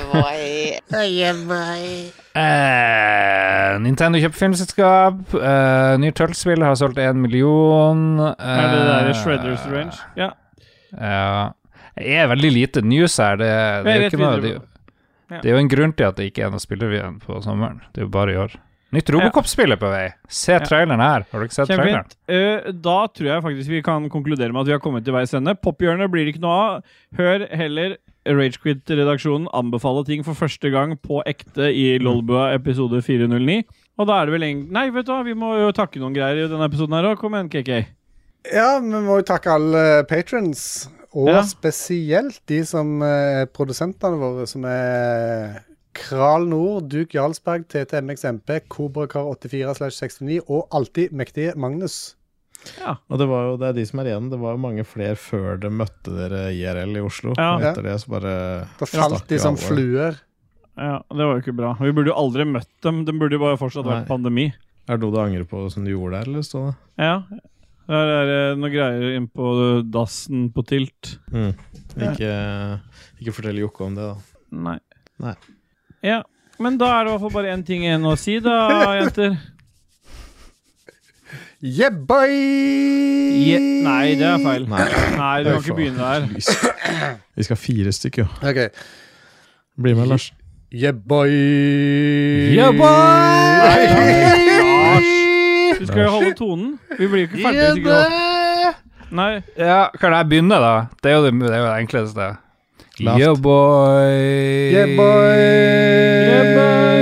Speaker 1: Nintendo kjøper filmselskap. Nye Turtles-spill har solgt 1 million.
Speaker 2: Er det der Shredder's Range? Ja.
Speaker 1: Det er veldig lite news her. Det er jo ikke noe det er jo en grunn til at det ikke er noe spiller igjen på sommeren. Det er jo bare i år. Nytt Robocop-spill er på vei. Se traileren her. Har du ikke sett traileren?
Speaker 2: Da tror jeg faktisk vi kan konkludere med at vi har kommet til veis ende. Pophjørnet blir det ikke noe av. Hør heller Ragequit-redaksjonen anbefale ting for første gang på ekte i Lolbua episode 409. Og da er det vel Nei, vet du hva, vi må jo takke noen greier i denne episoden her også. Kom igjen, KK.
Speaker 6: Ja, vi må jo takke alle patrons. Og spesielt de som er produsentene våre, som er Kral Nord, Duke Jarlsberg, TTMXMP, Kobrakar84/69 og alltid mektige Magnus.
Speaker 3: Ja. Og det er de som er igjen. Det var jo mange flere før de møtte dere IRL i Oslo. Og etter det så bare
Speaker 6: da falt de som fluer.
Speaker 2: Ja, det var jo ikke bra. Vi burde jo aldri møtt dem. De burde jo bare fortsatt vært pandemi.
Speaker 3: Er det noe du angrer på som du gjorde der, eller stå det?
Speaker 2: Ja. Der er det noen greier inn på dassen på Tilt.
Speaker 3: Ikke fortell Jokke om det, da.
Speaker 2: Nei.
Speaker 3: Nei.
Speaker 2: Ja, men da er det i hvert fall bare en ting igjen å si, da, jenter.
Speaker 6: Yeah, boy!
Speaker 2: Nei, det er feil. Nei, du kan ikke begynne der.
Speaker 3: Vi skal 4 stykker, jo.
Speaker 6: Ok.
Speaker 3: Bli med, Lars.
Speaker 6: Yeah, boy!
Speaker 1: Yeah, boy!
Speaker 2: Lars! Du skal jo holde tonen. Vi blir jo ikke ferdige. Nei.
Speaker 1: Ja, kan jeg begynne da? Det er jo det enkleste. Yeah, boy!
Speaker 6: Yeah, boy!
Speaker 2: Yeah, boy!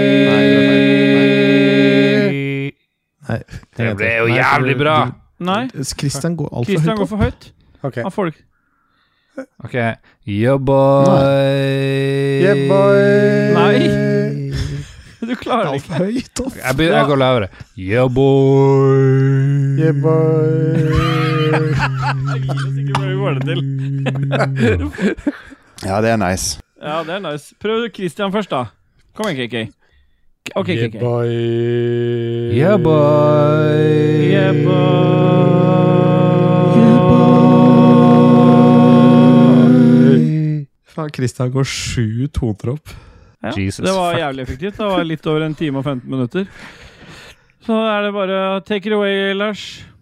Speaker 3: Nei.
Speaker 1: Det ble jo jævlig bra.
Speaker 2: Nei.
Speaker 3: Kristian går alt
Speaker 2: Kristian går for høyt.
Speaker 6: Ok.
Speaker 2: Av folk.
Speaker 1: Ok. Yeah, boy!
Speaker 6: Yeah, boy!
Speaker 2: Nei! Du klarer det ikke.
Speaker 3: Høyt opp.
Speaker 1: Jeg går lavere. Yeah, boy!
Speaker 6: Yeah, boy!
Speaker 2: Jeg gir oss ikke hva vi får det til.
Speaker 4: Ja, det er nice.
Speaker 2: Ja, det er nice. Prøv Christian først, da. Kom igjen, KK. Ok,
Speaker 6: Yeah,
Speaker 2: KK.
Speaker 6: boy!
Speaker 1: Yeah, boy!
Speaker 2: Yeah,
Speaker 3: boy! Faen, Kristian går 7 toner opp.
Speaker 2: Ja,
Speaker 1: Jesus,
Speaker 2: det var
Speaker 1: fuck.
Speaker 2: jævlig effektivt. Det var litt over 1 time og 15 minutter. Så er det bare take it away, Lars.